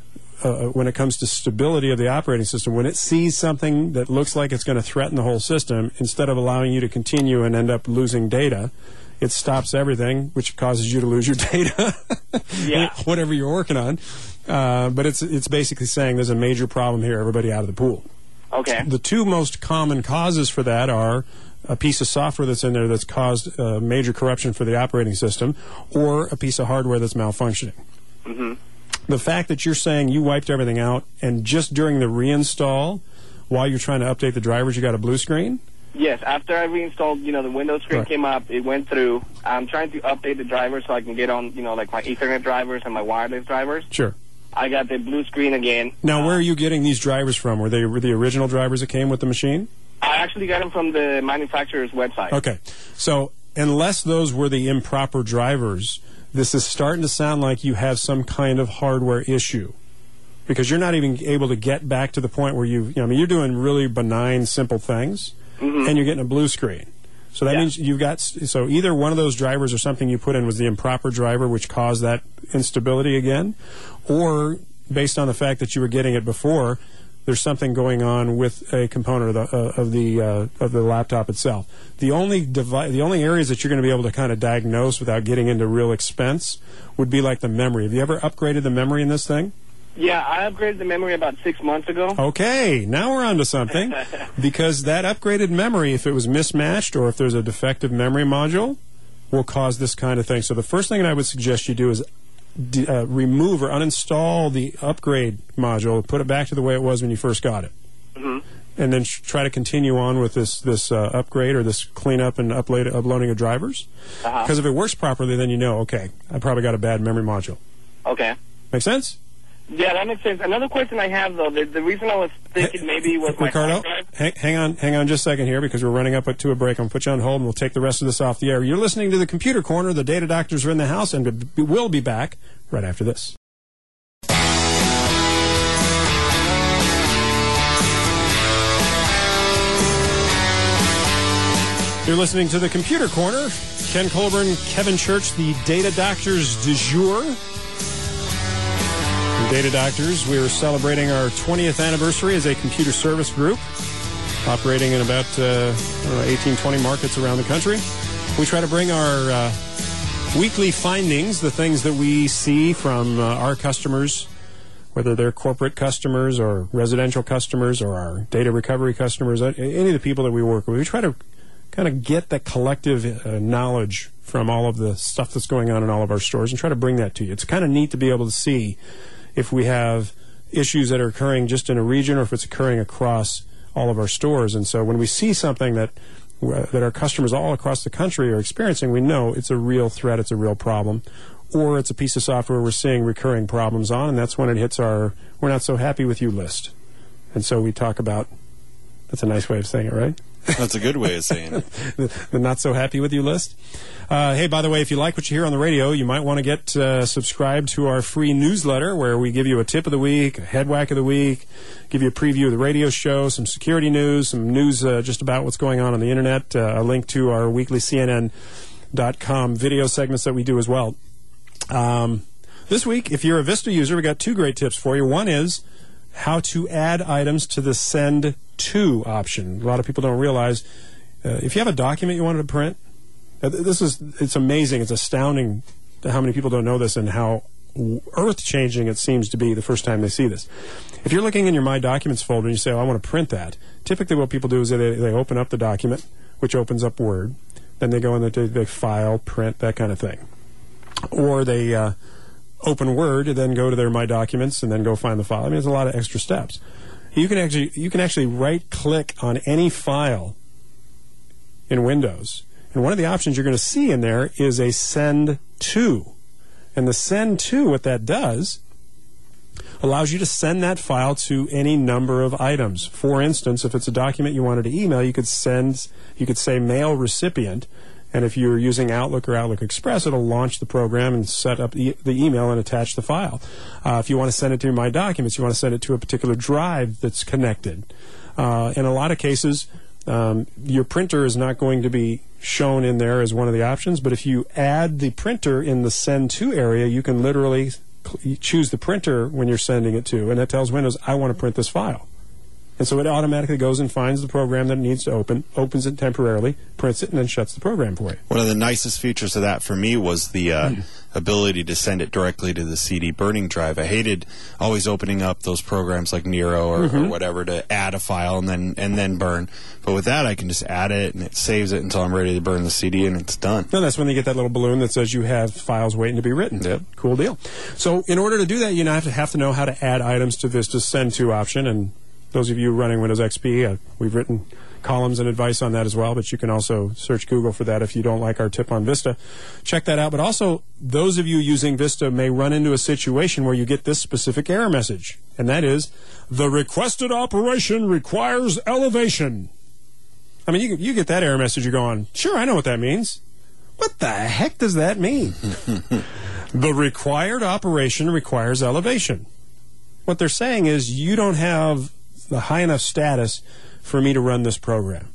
uh, when it comes to stability of the operating system. When it sees something that looks like it's going to threaten the whole system, instead of allowing you to continue and end up losing data, it stops everything, which causes you to lose your data, Yeah. whatever you're working on. Uh, but it's it's basically saying there's a major problem here, everybody out of the pool. Okay. The two most common causes for that are a piece of software that's in there that's caused uh, major corruption for the operating system, or a piece of hardware that's malfunctioning. Mm-hmm. The fact that you're saying you wiped everything out, and just during the reinstall, while you're trying to update the drivers, you got a blue screen? Yes, after I reinstalled, you know, the Windows screen Right. came up, it went through. I'm trying to update the drivers so I can get on, you know, like my Ethernet drivers and my wireless drivers. Sure. I got the blue screen again. Now, where are you getting these drivers from? Were they were the original drivers that came with the machine? I actually got them from the manufacturer's website. Okay. So, unless those were the improper drivers, this is starting to sound like you have some kind of hardware issue. Because you're not even able to get back to the point where you, you know, I mean, you're doing really benign, simple things, Mhm. and you're getting a blue screen. So that Yeah. means you've got, so either one of those drivers or something you put in was the improper driver, which caused that instability again, or based on the fact that you were getting it before, there's something going on with a component of the uh, of the uh, of the laptop itself. The only devi- the only areas that you're going to be able to kind of diagnose without getting into real expense would be like the memory. Have you ever upgraded the memory in this thing? Yeah, I upgraded the memory about six months ago. Okay, now we're on to something. Because that upgraded memory, if it was mismatched or if there's a defective memory module, will cause this kind of thing. So the first thing that I would suggest you do is d- uh, remove or uninstall the upgrade module, put it back to the way it was when you first got it. Mm-hmm. And then sh- try to continue on with this this uh, upgrade or this cleanup and upload, uploading of drivers. Uh-huh. Because if it works properly, then you know, okay, I probably got a bad memory module. Okay. Make sense? Yeah, that makes sense. Another question I have, though, the, the reason I was thinking maybe was my Ricardo, hard drive. hang, hang on, hang on just a second here because we're running up to a break. I'm going to put you on hold and we'll take the rest of this off the air. You're listening to the Computer Corner. The Data Doctors are in the house and we will be back right after this. You're listening to the Computer Corner. Ken Colburn, Kevin Church, the Data Doctors du jour. Data Doctors, we're celebrating our twentieth anniversary as a computer service group, operating in about uh, I don't know, eighteen, twenty markets around the country. We try to bring our uh, weekly findings, the things that we see from uh, our customers, whether they're corporate customers or residential customers or our data recovery customers, any of the people that we work with. We try to kind of get the collective uh, knowledge from all of the stuff that's going on in all of our stores and try to bring that to you. It's kind of neat to be able to see if we have issues that are occurring just in a region or if it's occurring across all of our stores. And so when we see something that uh, that our customers all across the country are experiencing, we know it's a real threat, it's a real problem, or it's a piece of software we're seeing recurring problems on, and that's when it hits our we're not so happy with you list. And so we talk about, that's a nice way of saying it, right? That's a good way of saying it. the, the not so happy with you list. Uh, hey, by the way, if you like what you hear on the radio, you might want to get uh, subscribed to our free newsletter where we give you a tip of the week, a head whack of the week, give you a preview of the radio show, some security news, some news uh, just about what's going on on the internet, uh, a link to our weekly C N N dot com video segments that we do as well. Um, this week, if you're a Vista user, we got two great tips for you. One is how to add items to the Send To option. A lot of people don't realize uh, if you have a document you wanted to print, uh, this is it's amazing. It's astounding how many people don't know this and how earth-changing it seems to be the first time they see this. If you're looking in your My Documents folder and you say, oh, I want to print that, typically what people do is they, they open up the document, which opens up Word. Then they go in the they file, print, that kind of thing. Or they uh, open Word and then go to their My Documents and then go find the file. I mean, there's a lot of extra steps. You can actually you can actually right-click on any file in Windows, and one of the options you're going to see in there is a Send To. And the Send To, what that does, allows you to send that file to any number of items. For instance, if it's a document you wanted to email, you could send you could say Mail Recipient. And if you're using Outlook or Outlook Express, it'll launch the program and set up e- the email and attach the file. Uh, if you want to send it to My Documents, you want to send it to a particular drive that's connected. Uh, in a lot of cases, um, your printer is not going to be shown in there as one of the options, but if you add the printer in the Send To area, you can literally cl- choose the printer when you're sending it to, and it tells Windows, I want to print this file. And so it automatically goes and finds the program that it needs to open, opens it temporarily, prints it, and then shuts the program for you. One of the nicest features of that for me was the uh, mm. ability to send it directly to the C D burning drive. I hated always opening up those programs like Nero or, mm-hmm. or whatever to add a file and then and then burn. But with that, I can just add it, and it saves it until I'm ready to burn the C D, and it's done. No, that's when you get that little balloon that says you have files waiting to be written. Yep. Cool deal. So in order to do that, you now have to, have to know how to add items to Vista's Send To option, and those of you running Windows X P, uh, we've written columns and advice on that as well, but you can also search Google for that if you don't like our tip on Vista. Check that out. But also, those of you using Vista may run into a situation where you get this specific error message, and that is, the requested operation requires elevation. I mean, you, you get that error message, you're going, sure, I know what that means. What the heck does that mean? The required operation requires elevation. What they're saying is you don't have the high enough status for me to run this program.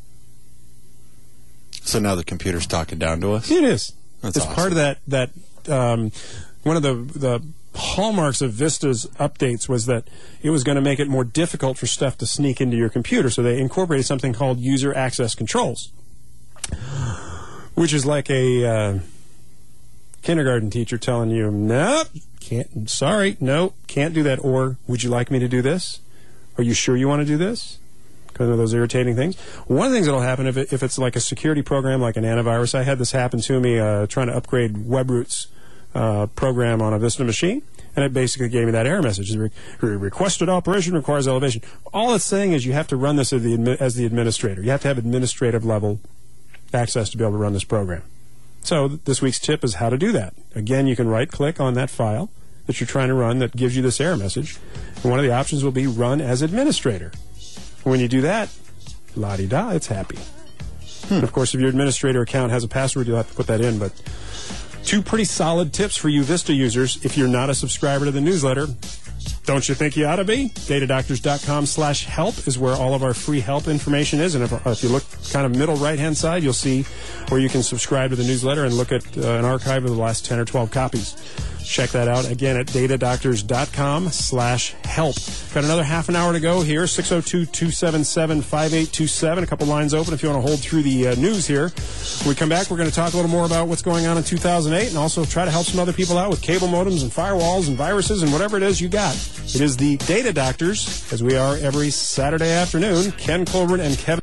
So now the computer's talking down to us? It is. That's it's awesome. part of that, that um, one of the, the hallmarks of Vista's updates was that it was going to make it more difficult for stuff to sneak into your computer. So they incorporated something called user access controls, which is like a uh, kindergarten teacher telling you, no, can't, sorry, no, can't do that. Or, would you like me to do this? Are you sure you want to do this? Kind of those irritating things. One of the things that will happen if, it, if it's like a security program, like an antivirus, I had this happen to me uh, trying to upgrade WebRoot's uh, program on a Vista machine, and it basically gave me that error message. Re- requested operation requires elevation. All it's saying is you have to run this as the, admi- as the administrator. You have to have administrative level access to be able to run this program. So th- this week's tip is how to do that. Again, you can right-click on that file that you're trying to run that gives you this error message. And one of the options will be run as administrator. When you do that, la-di-da, it's happy. Hmm. And of course, if your administrator account has a password, you'll have to put that in. But two pretty solid tips for you Vista users. If you're not a subscriber to the newsletter, Don't you think you ought to be? Datadoctors.com slash help is where all of our free help information is. And if, if you look kind of middle right-hand side, you'll see where you can subscribe to the newsletter and look at uh, an archive of the last ten or twelve copies. Check that out again at datadoctors.com slash help. Got another half an hour to go here. six oh two, two seven seven, five eight two seven. A couple lines open if you want to hold through the uh, news here. When we come back, we're going to talk a little more about what's going on in two thousand eight and also try to help some other people out with cable modems and firewalls and viruses and whatever it is you got. It is the Data Doctors, as we are every Saturday afternoon. Ken Colburn and Kevin.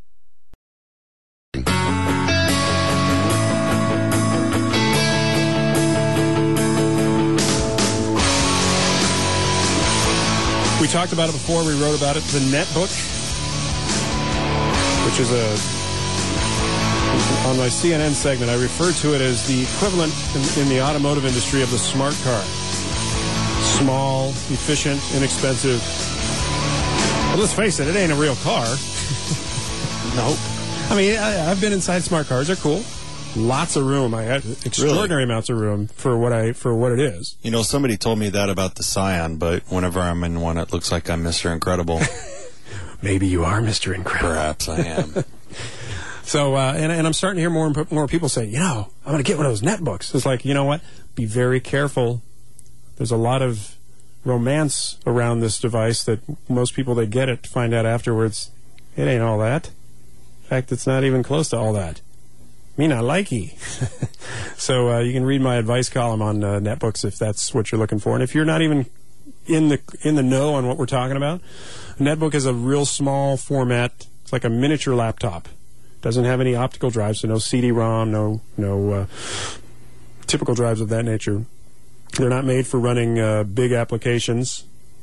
We talked about it before. We wrote about it. The Netbook, which is a, on my C N N segment, I referred to it as the equivalent in, in the automotive industry of the smart car. Small, efficient, inexpensive. Well, let's face it, it ain't a real car. Nope. I mean, I, I've been inside smart cars. They're cool. Lots of room. I had extraordinary really? amounts of room for what I for what it is. You know, somebody told me that about the Scion, but whenever I'm in one, it looks like I'm Mister Incredible. Maybe you are Mister Incredible. Perhaps I am. So, uh, and, and I'm starting to hear more and more people say, you know, I'm going to get one of those netbooks. It's like, you know what? Be very careful. There's a lot of romance around this device that most people that get it find out afterwards, it ain't all that. In fact, it's not even close to all that. Me not likey. So uh, you can read my advice column on uh, netbooks if that's what you're looking for. And if you're not even in the in the know on what we're talking about, a netbook is a real small format. It's like a miniature laptop. Doesn't have any optical drives, so no C D ROM, no no uh, typical drives of that nature. They're not made for running uh, big applications.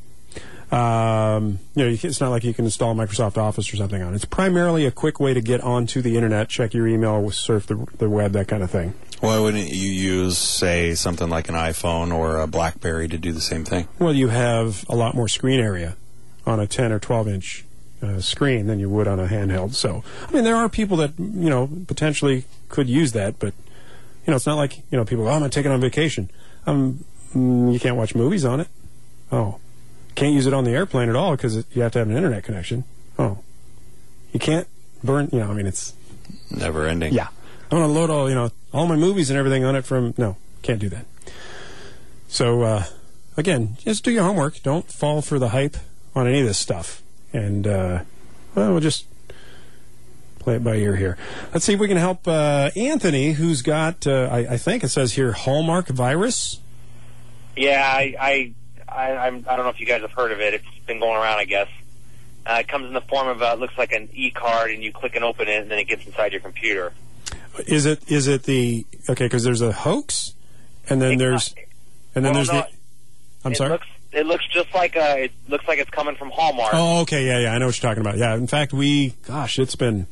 Um, you know, you can, it's not like you can install Microsoft Office or something on it. It's primarily a quick way to get onto the internet, check your email, surf the, the web, that kind of thing. Why wouldn't you use, say, something like an iPhone or a BlackBerry to do the same thing? Well, you have a lot more screen area on a ten or twelve inch uh, screen than you would on a handheld. So, I mean, there are people that, you know, potentially could use that, but, you know, it's not like, you know, people go, oh, I'm going to take it on vacation. Um, mm, you can't watch movies on it. Oh. Can't use it on the airplane at all because you have to have an internet connection. Oh. You can't burn, you know, I mean, it's... never ending. Yeah. I'm going to load all, you know, all my movies and everything on it from... No, can't do that. So, uh, again, just do your homework. Don't fall for the hype on any of this stuff. And, uh, well, we'll just play it by ear here. Let's see if we can help uh, Anthony, who's got, uh, I, I think it says here, Hallmark virus. Yeah, I... I I, I'm, I don't know if you guys have heard of it. It's been going around, I guess. Uh, it comes in the form of, uh, looks like an e-card, and you click and open it, and then it gets inside your computer. Is it is it the okay? Because there's a hoax, and then there's, and then well, there's no, the. I'm it sorry. Looks, it looks just like a. It looks like it's coming from Hallmark. Oh, okay, yeah, yeah. I know what you're talking about. Yeah, in fact, we, gosh, it's been.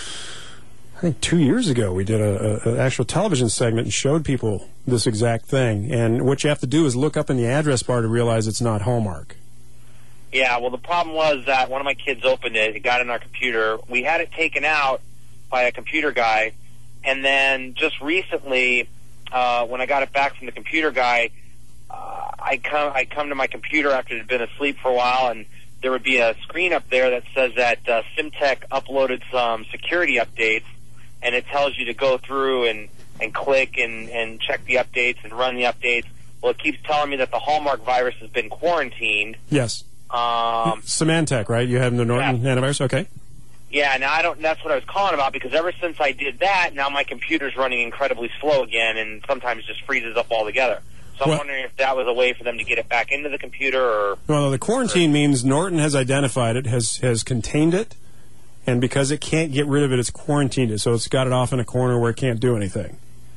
I think two years ago we did a, a, a actual television segment and showed people this exact thing. And what you have to do is look up in the address bar to realize it's not Hallmark. Yeah, well, the problem was that one of my kids opened it. It got in our computer. We had it taken out by a computer guy. And then just recently, uh, when I got it back from the computer guy, uh, I come I come to my computer after it had been asleep for a while, and there would be a screen up there that says that uh, SimTech uploaded some security updates. And it tells you to go through and, and click and, and check the updates and run the updates. Well, it keeps telling me that the Hallmark virus has been quarantined. Yes. Um, Symantec, right? You have the Norton yeah. antivirus? Okay. Yeah, now I don't, that's what I was calling about, because ever since I did that, now my computer's running incredibly slow again and sometimes just freezes up altogether. So I'm well, wondering if that was a way for them to get it back into the computer or... Well, the quarantine or, means Norton has identified it, has, has contained it, and because it can't get rid of it, it's quarantined it. So it's got it off in a corner where it can't do anything.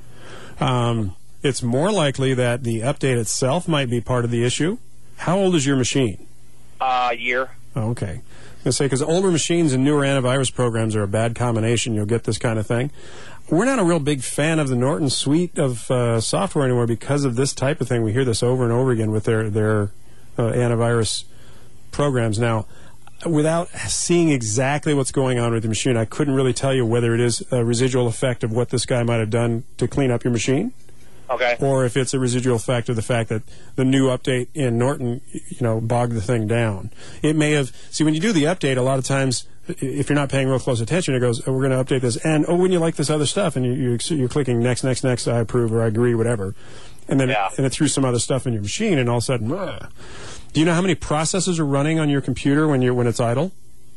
Um, it's more likely that the update itself might be part of the issue. How old is your machine? Uh, a year. Oh, okay. I was going to say, because older machines and newer antivirus programs are a bad combination. You'll get this kind of thing. We're not a real big fan of the Norton suite of uh, software anymore because of this type of thing. We hear this over and over again with their, their uh, antivirus programs. Now, without seeing exactly what's going on with the machine, I couldn't really tell you whether it is a residual effect of what this guy might have done to clean up your machine, Okay. or if it's a residual effect of the fact that the new update in Norton, you know, bogged the thing down. It may have, see, when you do the update, a lot of times, if you're not paying real close attention, it goes, oh, we're going to update this, and, oh, wouldn't you like this other stuff? And you, you, you're clicking next, next, next, I approve, or I agree, whatever. And then Yeah. and it threw some other stuff in your machine, and all of a sudden, ugh. Do you know how many processes are running on your computer when you're when it's idle?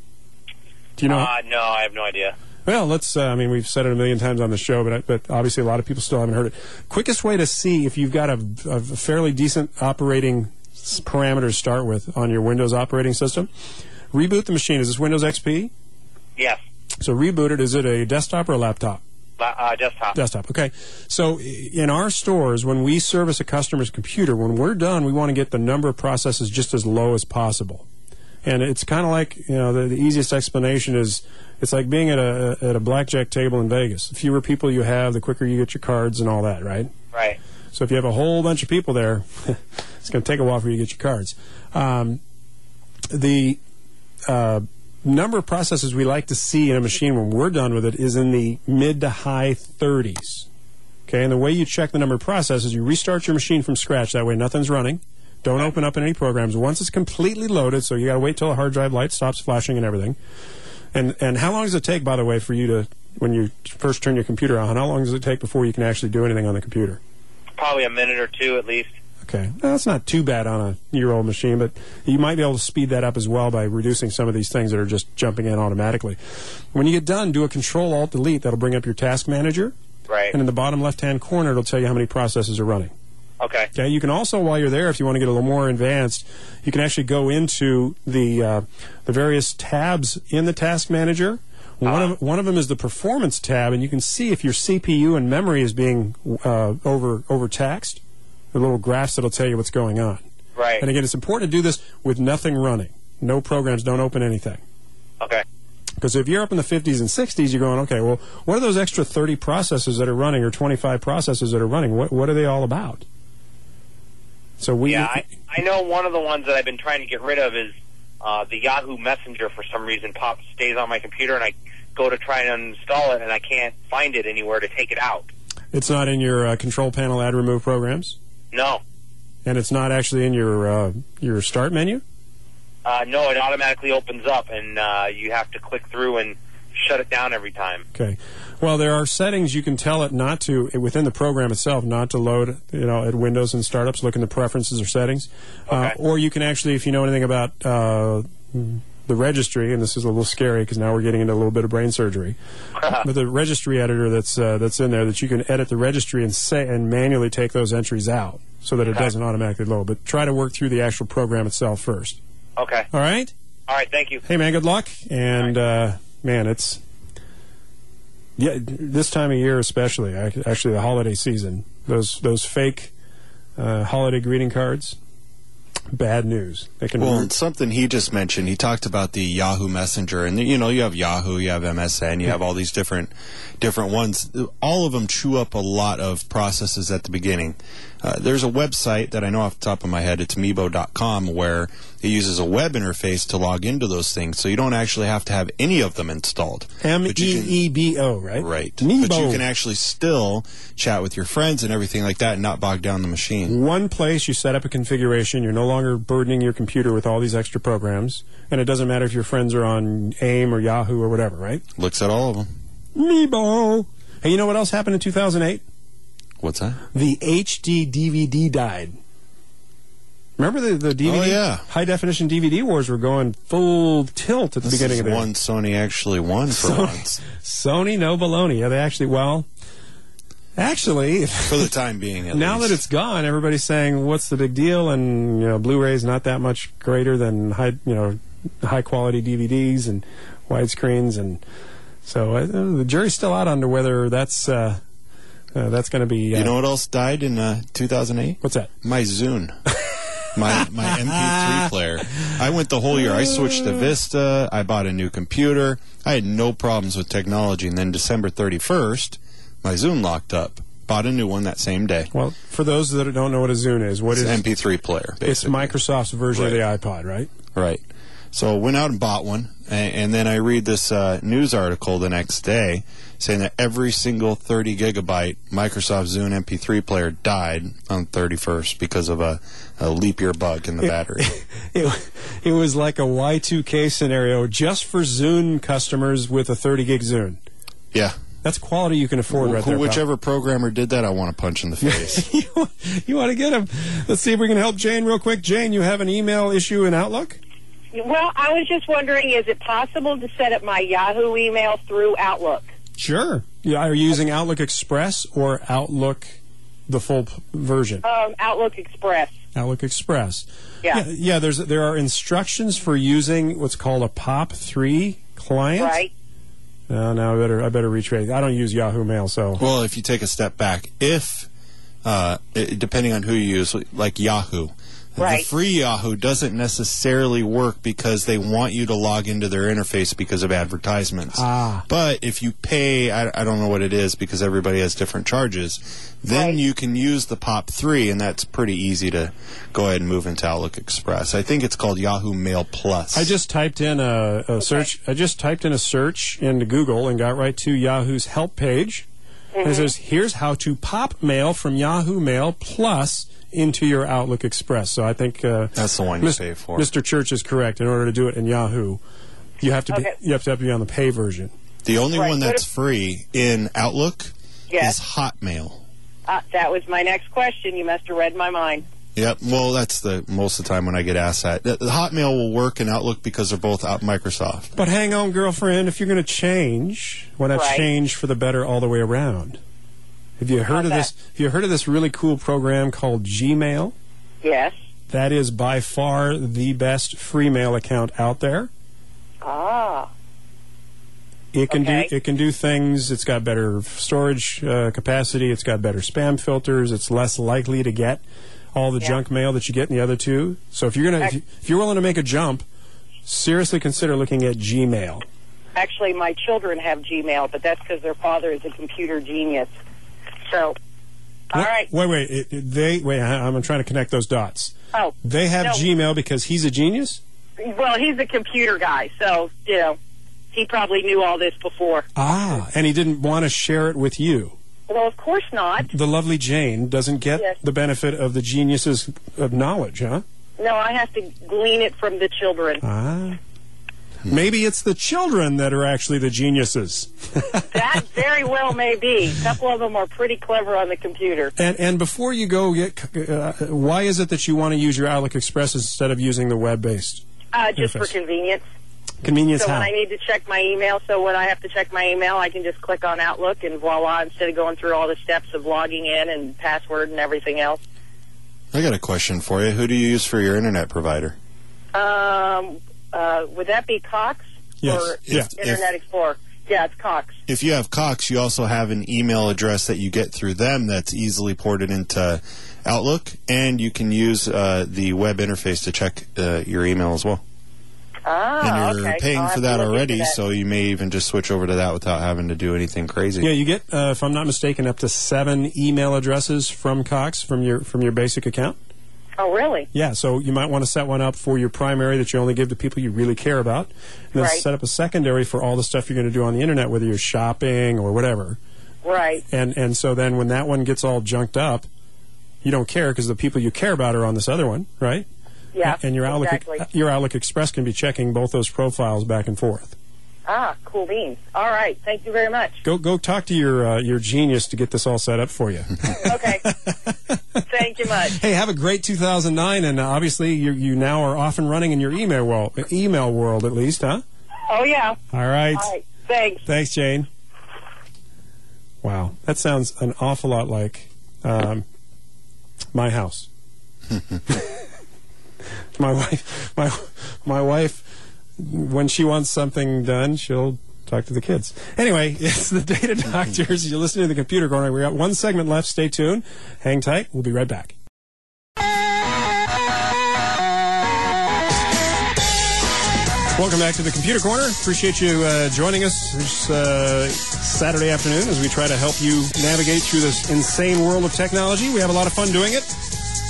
Do you know? Uh, no, I have no idea. Well, let's, uh, I mean, we've said it a million times on the show, but but obviously a lot of people still haven't heard it. Quickest way to see if you've got a, a fairly decent operating s- parameter to start with on your Windows operating system, reboot the machine. Is this Windows X P? Yes. So reboot it. Is it a desktop or a laptop? La- uh, desktop. Desktop, okay. So i- in our stores, when we service a customer's computer, when we're done, we want to get the number of processes just as low as possible. And it's kind of like, you know, the, the easiest explanation is it's like being at a at a blackjack table in Vegas. The fewer people you have, the quicker you get your cards and all that, right? Right. So if you have a whole bunch of people there, it's going to take a while for you to get your cards. Um, the uh, number of processes we like to see in a machine when we're done with it is in the mid to high thirties. Okay, and the way you check the number of processes, you restart your machine from scratch. That way nothing's running. Don't open up any programs. Once it's completely loaded, so you got to wait till the hard drive light stops flashing and everything. And and how long does it take, by the way, for you to, when you first turn your computer on, how long does it take before you can actually do anything on the computer? Probably a minute or two at least. Okay. Well, that's not too bad on a year-old machine, but you might be able to speed that up as well by reducing some of these things that are just jumping in automatically. When you get done, do a Control-Alt-Delete. That'll bring up your Task Manager. Right. And in the bottom left-hand corner, it'll tell you how many processes are running. Okay. Okay. You can also, while you're there, if you want to get a little more advanced, you can actually go into the uh, the various tabs in the Task Manager. One of one of them is the Performance tab, and you can see if your C P U and memory is being uh, over overtaxed. The little graphs that'll tell you what's going on. Right. And again, it's important to do this with nothing running. No programs. Don't open anything. Okay. Because if you're up in the fifties and sixties, you're going, okay, well, what are those extra thirty processes that are running or twenty-five processes that are running? What what are they all about? So we Yeah, I, I know one of the ones that I've been trying to get rid of is uh, the Yahoo Messenger. For some reason, pops stays on my computer, and I go to try and uninstall it, and I can't find it anywhere to take it out. It's not in your uh, control panel add remove programs, No. and it's not actually in your uh, your start menu. Uh, no, it automatically opens up, and uh, you have to click through and shut it down every time. Okay. Well, there are settings you can tell it not to, within the program itself, not to load, you know, at Windows and startups, look in the preferences or settings. Uh, or you can actually, if you know anything about uh, the registry, and this is a little scary because now we're getting into a little bit of brain surgery, but the registry editor that's uh, that's in there, that you can edit the registry and say and manually take those entries out so that it Okay. doesn't automatically load. But try to work through the actual program itself first. Okay. All right? All right, thank you. Hey, man, good luck. And, uh, man, it's... Yeah, this time of year especially, ac- actually the holiday season, those those fake uh, holiday greeting cards, bad news. They can Well, and something he just mentioned, he talked about the Yahoo Messenger, and you know, you have Yahoo, you have M S N, you have all these different different ones. All of them chew up a lot of processes at the beginning. Uh, there's a website that I know off the top of my head, it's Meebo dot com, where it uses a web interface to log into those things, so you don't actually have to have any of them installed. M E E B O, right? Right. Meebo. But you can actually still chat with your friends and everything like that and not bog down the machine. One place you set up a configuration, you're no longer burdening your computer with all these extra programs, and it doesn't matter if your friends are on AIM or Yahoo or whatever, right? Looks at all of them. Meebo. Hey, you know what else happened in two thousand eight? What's that? The H D D V D died. Remember the, the D V D? Oh, yeah. High-definition D V D wars were going full tilt at the This beginning is of the one Sony actually won for Sony, once. Sony, no baloney. Yeah, they actually, well, actually... For the time being, at now least. that it's gone, everybody's saying, what's the big deal? And, you know, Blu-ray's not that much greater than high, you know, high-quality D V Ds and widescreens. And so uh, the jury's still out on to whether that's... Uh, Uh, that's going to be... Uh, You know what else died in uh, two thousand eight? What's that? My Zune. my my M P three player. I went the whole year. I switched to Vista. I bought a new computer. I had no problems with technology. And then December thirty-first, my Zune locked up. Bought a new one that same day. Well, for those that don't know what a Zune is, what it's is... an M P three player, basically. It's Microsoft's version right. of the iPod, right? Right. So I went out and bought one, and, and then I read this uh, news article the next day saying that every single thirty gigabyte Microsoft Zune M P three player died on the thirty-first because of a, a leap year bug in the battery. It, it was like a Y two K scenario just for Zune customers with a thirty gig Zune. Yeah. That's quality you can afford right Who, there, Whichever pal. programmer did that, I want to punch in the face. you, you want to get him. Let's see if we can help Jane real quick. Jane, you have an email issue in Outlook? Well, I was just wondering, is it possible to set up my Yahoo email through Outlook? Sure. Yeah, are you using Outlook Express or Outlook, the full p- version? Um, Outlook Express. Outlook Express. Yeah. yeah. Yeah, there's there are instructions for using what's called a P O P three client. Right. Uh, now I better I better retrace. I don't use Yahoo Mail, so. Well, if you take a step back, if uh, it, depending on who you use, like Yahoo, right. the free Yahoo doesn't necessarily work because they want you to log into their interface because of advertisements. Ah. But if you pay, I, I don't know what it is because everybody has different charges, then right. you can use the P O P three, and that's pretty easy to go ahead and move into Outlook Express. I think it's called Yahoo Mail Plus. I just typed in a, a search. I just typed in a search into Google and got right to Yahoo's help page. Mm-hmm. And it says, here's how to pop mail from Yahoo Mail Plus into your Outlook Express. So I think uh, that's the one you pay for. Mister Church is correct. In order to do it in Yahoo, you have to be okay. you have to, have to be on the pay version. The only right. one that's if, free in Outlook yes. is Hotmail. Uh, that was my next question. You must have read my mind. Yep. Well, that's the most of the time when I get asked that. The, the Hotmail will work in Outlook because they're both out Microsoft. But hang on, girlfriend. If you're going to change, why not right. change for the better all the way around? Have you heard How's of that? this? Have you heard of this really cool program called Gmail? Yes. That is by far the best free mail account out there. Ah. It can okay. do it can do things. It's got better storage uh, capacity. It's got better spam filters. It's less likely to get all the yeah. junk mail that you get in the other two. So if you're gonna if, you, if you're willing to make a jump, seriously consider looking at Gmail. Actually, my children have Gmail, but that's because their father is a computer genius. So, all wait, right. Wait, wait. It, it, they wait. I, I'm trying to connect those dots. Oh. They have no. Gmail because he's a genius? Well, he's a computer guy, so, you know, he probably knew all this before. Ah, and he didn't want to share it with you. Well, of course not. The lovely Jane doesn't get yes. the benefit of the genius's of knowledge, huh? No, I have to glean it from the children. Ah. Maybe it's the children that are actually the geniuses. That very well may be. A couple of them are pretty clever on the computer. And and before you go, get, uh, why is it that you want to use your Outlook Express instead of using the web-based? Uh, just interface? for convenience. Convenience so how? when I need to check my email, so when I have to check my email, I can just click on Outlook and voila, instead of going through all the steps of logging in and password and everything else. I got a question for you. Who do you use for your internet provider? Um, uh, would that be Cox? Yes. Or Yeah. Internet If, Explorer? Yeah, it's Cox. if you have Cox, you also have an email address that you get through them that's easily ported into Outlook, and you can use uh, the web interface to check uh, your email as well. Ah, and you're okay. paying I'll for have to that look into already, that. so you may even just switch over to that without having to do anything crazy. Yeah, you get, uh, if I'm not mistaken, up to seven email addresses from Cox from your from your basic account. Oh, really? Yeah, so you might want to set one up for your primary that you only give to people you really care about, and then Right. set up a secondary for all the stuff you're going to do on the internet, whether you're shopping or whatever. Right. And and so then when that one gets all junked up, you don't care because the people you care about are on this other one, right? Yeah, And your Outlook exactly. your Outlook Express can be checking both those profiles back and forth. Ah, cool beans. All right. Thank you very much. Go go talk to your uh, your genius to get this all set up for you. Okay. Thank you much. Hey, have a great two thousand nine, and uh, obviously you you now are off and running in your email world, email world at least, huh? Oh, yeah. All right. All right. Thanks. Thanks, Jane. Wow, that sounds an awful lot like um, my house. my wife, my my wife, when she wants something done, she'll talk to the kids. Anyway, it's the Data Doctors. You're listening to the Computer Corner. We got one segment left. Stay tuned. Hang tight. We'll be right back. Welcome back to the Computer Corner. Appreciate you uh, joining us this uh, Saturday afternoon as we try to help you navigate through this insane world of technology. We have a lot of fun doing it.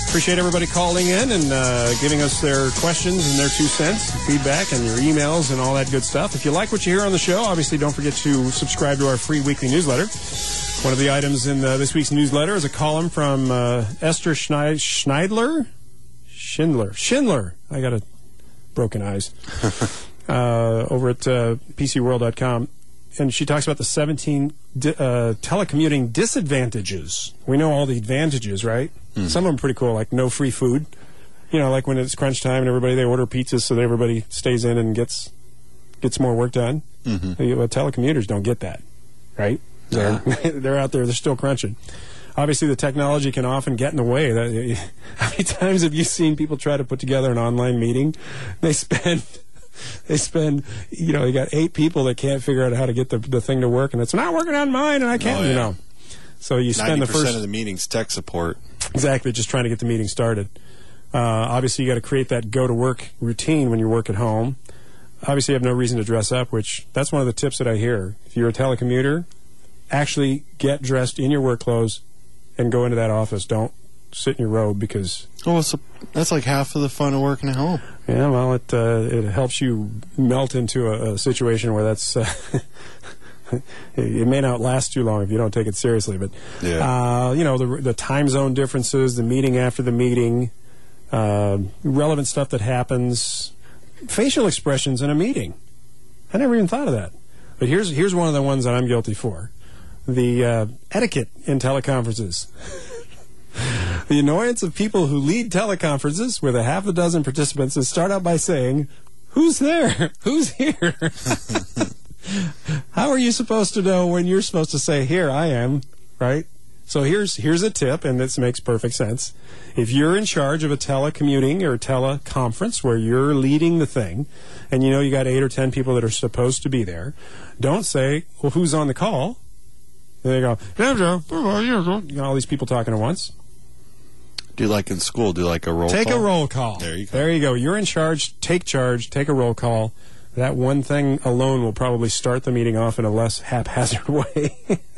Appreciate everybody calling in and uh, giving us their questions and their two cents, feedback, and your emails and all that good stuff. If you like what you hear on the show, obviously don't forget to subscribe to our free weekly newsletter. One of the items in uh, this week's newsletter is a column from uh, Esther Schneid- Schneidler? Schindler. Schindler. I got a broken eyes. uh, over at uh, P C world dot com. And she talks about the seventeen di- uh, telecommuting disadvantages. We know all the advantages, right? Mm. Some of them are pretty cool, like no free food. You know, like when it's crunch time and everybody, they order pizzas so that everybody stays in and gets gets more work done. Mm-hmm. You know, telecommuters don't get that, right? They're, yeah. they're out there, they're still crunching. Obviously, the technology can often get in the way. That, how many times have you seen people try to put together an online meeting? They spend... They spend, you know, you got eight people that can't figure out how to get the, the thing to work, and it's not working on mine, and I can't, oh, yeah. you know. So you spend the first... ninety percent of the meeting's tech support. Exactly, just trying to get the meeting started. Uh, obviously, you got to create that go-to-work routine when you work at home. Obviously, you have no reason to dress up, which that's one of the tips that I hear. If you're a telecommuter, actually get dressed in your work clothes and go into that office. Don't sit in your robe because... Oh, so that's like half of the fun of working at home. Yeah, well, it uh, it helps you melt into a, a situation where that's... Uh, it may not last too long if you don't take it seriously, but, yeah. uh, you know, the, the time zone differences, the meeting after the meeting, uh, relevant stuff that happens, facial expressions in a meeting. I never even thought of that. But here's, here's one of the ones that I'm guilty for. The uh, etiquette in teleconferences. The annoyance of people who lead teleconferences with a half a dozen participants is start out by saying, "Who's there? Who's here?" How are you supposed to know when you're supposed to say, "Here I am," right? So here's here's a tip, and this makes perfect sense. If you're in charge of a telecommuting or teleconference where you're leading the thing, and you know you got eight or ten people that are supposed to be there, don't say, "Well, who's on the call?" And they go, you know, all these people talking at once. Do like in school, do like a roll take call? Take a roll call. There you go. There you go. You're in charge. Take charge. Take a roll call. That one thing alone will probably start the meeting off in a less haphazard way.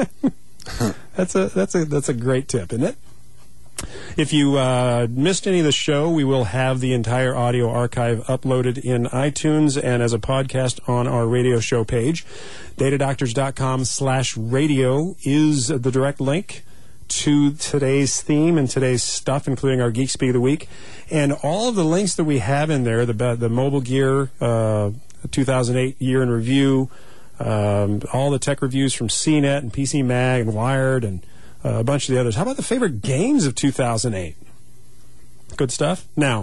that's a that's a that's a great tip, isn't it? If you uh, missed any of the show, we will have the entire audio archive uploaded in iTunes and as a podcast on our radio show page. Datadoctors.com slash radio is the direct link to today's theme and today's stuff, including our Geek Speak of the Week. And all of the links that we have in there, the the Mobile Gear uh, two thousand eight year in review, um, all the tech reviews from C net and P C Mag and Wired and uh, a bunch of the others. How about the favorite games of two thousand eight? Good stuff. Now,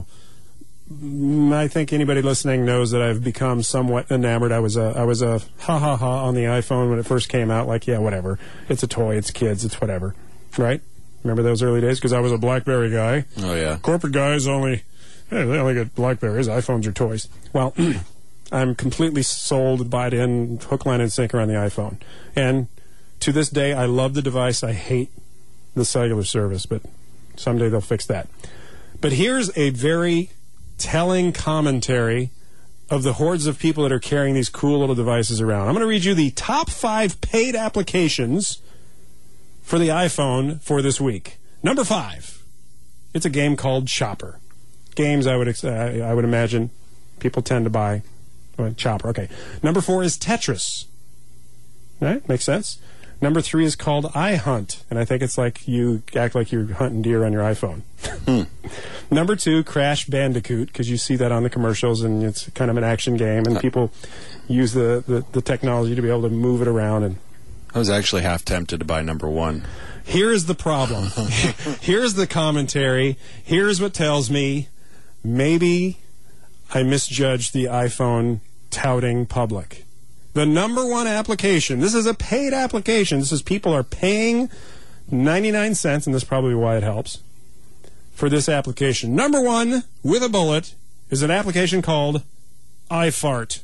I think anybody listening knows that I've become somewhat enamored. I was a, I was a ha-ha-ha on the iPhone when it first came out. Like, yeah, whatever. It's a toy. It's kids. It's whatever. Right? Remember those early days? Because I was a BlackBerry guy. Oh, yeah. Corporate guys only, hey, they only get BlackBerries. iPhones are toys. Well, I'm completely sold, bought in, hook, line, and sinker on the iPhone. And to this day, I love the device. I hate the cellular service, but someday they'll fix that. But here's a very telling commentary of the hordes of people that are carrying these cool little devices around. I'm going to read you the top five paid applications for the iPhone for this week. Number five, it's a game called Chopper. Games I would ex- uh, I would imagine people tend to buy. Well, Chopper, okay. Number four is Tetris. Right? Makes sense. Number three is called iHunt, and I think it's like you act like you're hunting deer on your iPhone. Hmm. Number two, Crash Bandicoot, because you see that on the commercials, and it's kind of an action game, and people use the, the, the technology to be able to move it around. And I was actually half tempted to buy number one. Here's the problem. Here's the commentary. Here's what tells me maybe I misjudged the iPhone touting public. The number one application, this is a paid application. This is people are paying ninety-nine cents, and this is probably why it helps, for this application. Number one, with a bullet, is an application called iFart.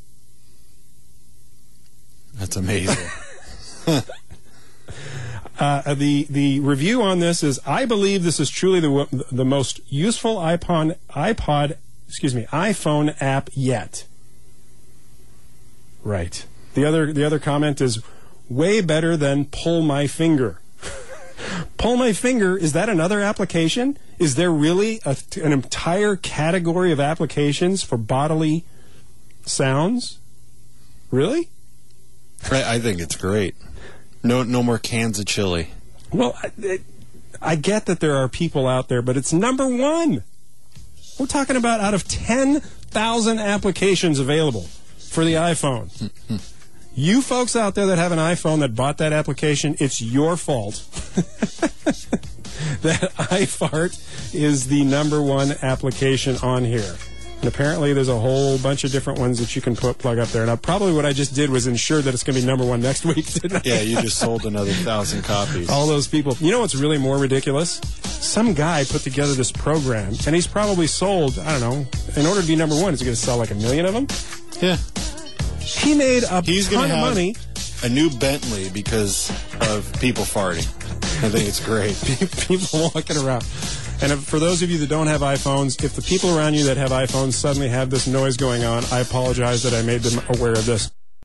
That's amazing. uh, the the review on this is, I believe this is truly the the most useful iPod, iPod, excuse me, iPhone app yet. Right. The other the other comment is way better than pull my finger. Pull my finger, is that another application? Is there really a, an entire category of applications for bodily sounds? Really? I, I think it's great. No, no more cans of chili. Well, I, it, I get that there are people out there, but it's number one. We're talking about out of ten thousand applications available for the iPhone. You folks out there that have an iPhone that bought that application, it's your fault. That iFart is the number one application on here. And apparently there's a whole bunch of different ones that you can put plug up there. Now, probably what I just did was ensure that it's going to be number one next week, didn't I? Yeah, you just sold another thousand copies. All those people. You know what's really more ridiculous? Some guy put together this program, and he's probably sold, I don't know, in order to be number one, is he going to sell like a million of them? Yeah. He made a He's ton gonna of have money. A new Bentley because of people farting. I think it's great. People walking around. And if, for those of you that don't have iPhones, if the people around you that have iPhones suddenly have this noise going on, I apologize that I made them aware of this.